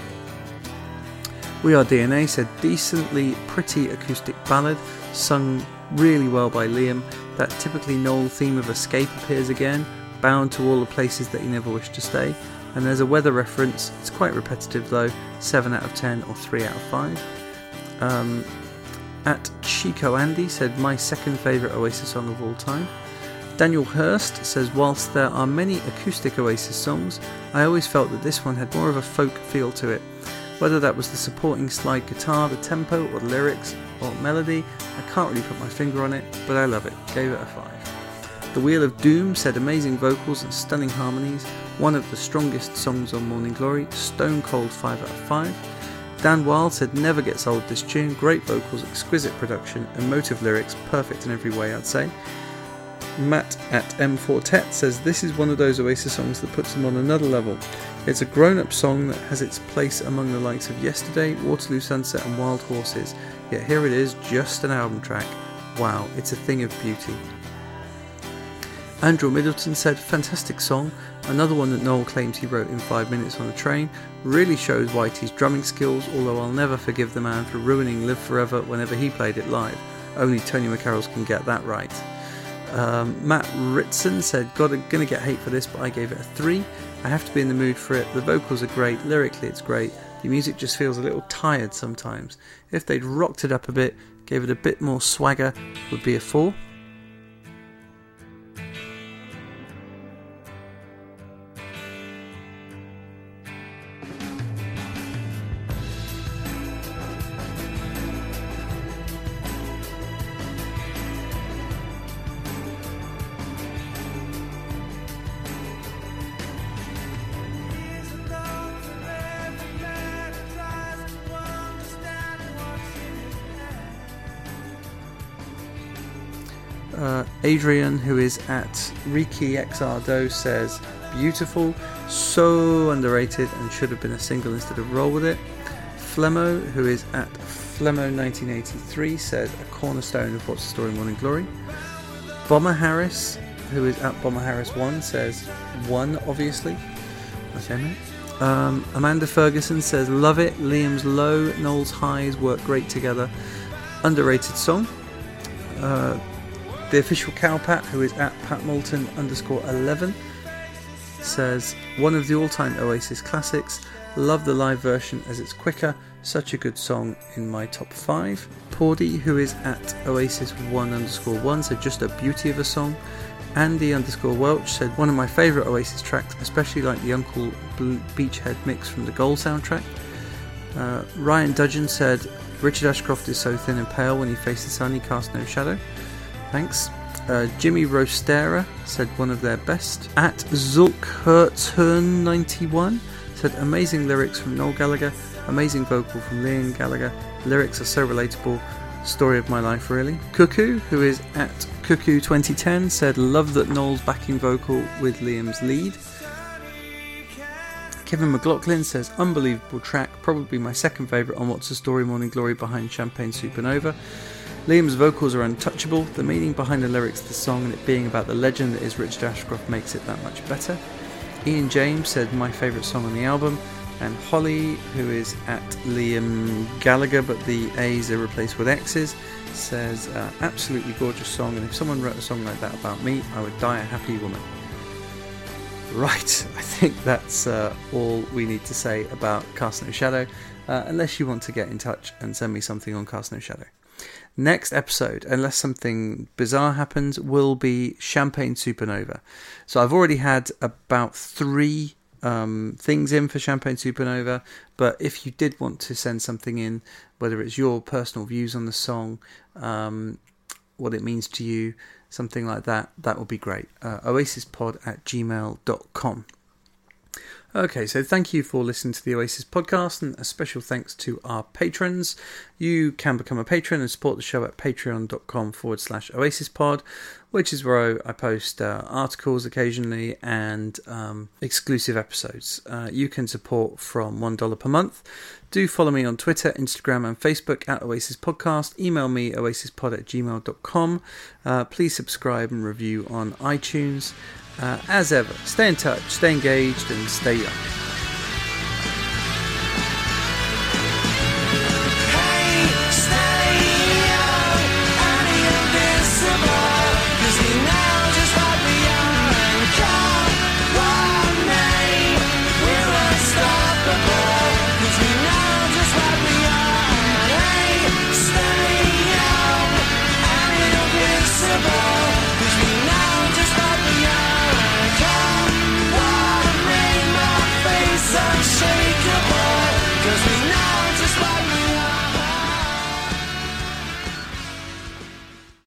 We Are D N A said decently pretty acoustic ballad, sung really well by Liam. That typically Noel theme of escape appears again, bound to all the places that he never wished to stay. And there's a weather reference, it's quite repetitive though, seven out of ten or three out of five. Um, at Chico Andy said my second favourite Oasis song of all time. Daniel Hurst says, whilst there are many acoustic Oasis songs, I always felt that this one had more of a folk feel to it. Whether that was the supporting slide guitar, the tempo, or the lyrics, or melody, I can't really put my finger on it, but I love it. Gave it a five. The Wheel of Doom said amazing vocals and stunning harmonies, one of the strongest songs on Morning Glory, stone cold five out of five. Dan Wilde said never gets old this tune, great vocals, exquisite production, emotive lyrics, perfect in every way I'd say. Matt at M Fortet says this is one of those Oasis songs that puts them on another level. It's a grown-up song that has its place among the likes of Yesterday, Waterloo Sunset and Wild Horses, yet here it is, just an album track. Wow, it's a thing of beauty. Andrew Middleton said, fantastic song, another one that Noel claims he wrote in five minutes on a train, really shows Whitey's drumming skills, although I'll never forgive the man for ruining Live Forever whenever he played it live. Only Tony McCarroll can get that right. Um, Matt Ritson said, "God, I'm gonna get hate for this, but I gave it a three. I have to be in the mood for it. The vocals are great, lyrically it's great. The music just feels a little tired sometimes. If they'd rocked it up a bit, gave it a bit more swagger, would be a four." Uh, Adrian, who is at Riki X R Do, says, "Beautiful, so underrated and should have been a single instead of Roll With It." Flemmo, who is at Flemmo nineteen eighty-three, says, "A cornerstone of What's the Story Morning Glory." Bomber Harris, who is at Bomber Harris one, says, "One, obviously." Okay, mate. Um, Amanda Ferguson says, "Love it. Liam's low, Noel's highs work great together. Underrated song." Uh, The official Cowpat, who is at Pat Moulton underscore eleven, says, "One of the all-time Oasis classics. Love the live version as it's quicker. Such a good song, in my top five." Pordy, who is at Oasis one underscore one, said, "Just a beauty of a song." Andy underscore Welch said, "One of my favourite Oasis tracks, especially like the Uncle Beachhead mix from the Goal soundtrack." Uh, Ryan Dudgeon said, "Richard Ashcroft is so thin and pale when he faced the sun, he cast no shadow." Thanks. Uh, Jimmy Rostera said, "One of their best." At Zulkhurtern ninety-one said, "Amazing lyrics from Noel Gallagher, amazing vocal from Liam Gallagher. Lyrics are so relatable. Story of my life, really." Cuckoo, who is at Cuckoo twenty ten, said, "Love that Noel's backing vocal with Liam's lead." Kevin McLaughlin says, "Unbelievable track, probably my second favourite on What's the Story Morning Glory behind Champagne Supernova. Liam's vocals are untouchable. The meaning behind the lyrics of the song and it being about the legend that is Richard Ashcroft makes it that much better." Ian James said, "My favourite song on the album." And Holly, who is at Liam Gallagher, but the A's are replaced with X's, says, uh, "Absolutely gorgeous song, and if someone wrote a song like that about me, I would die a happy woman." Right, I think that's uh, all we need to say about Cast No Shadow, uh, unless you want to get in touch and send me something on Cast No Shadow. Next episode, unless something bizarre happens, will be Champagne Supernova. So I've already had about three um, things in for Champagne Supernova, but if you did want to send something in, whether it's your personal views on the song, um, what it means to you, something like that, that would be great. Uh, oasispod at gmail dot com. Okay, so thank you for listening to the Oasis podcast, and a special thanks to our patrons. You can become a patron and support the show at patreon.com forward slash oasispod, which is where I, I post uh, articles occasionally and um, exclusive episodes. Uh, you can support from one dollar per month. Do follow me on Twitter, Instagram and Facebook at Oasis Podcast. Email me oasispod at gmail dot com. Uh, please subscribe and review on iTunes. Uh, as ever, stay in touch, stay engaged and stay young.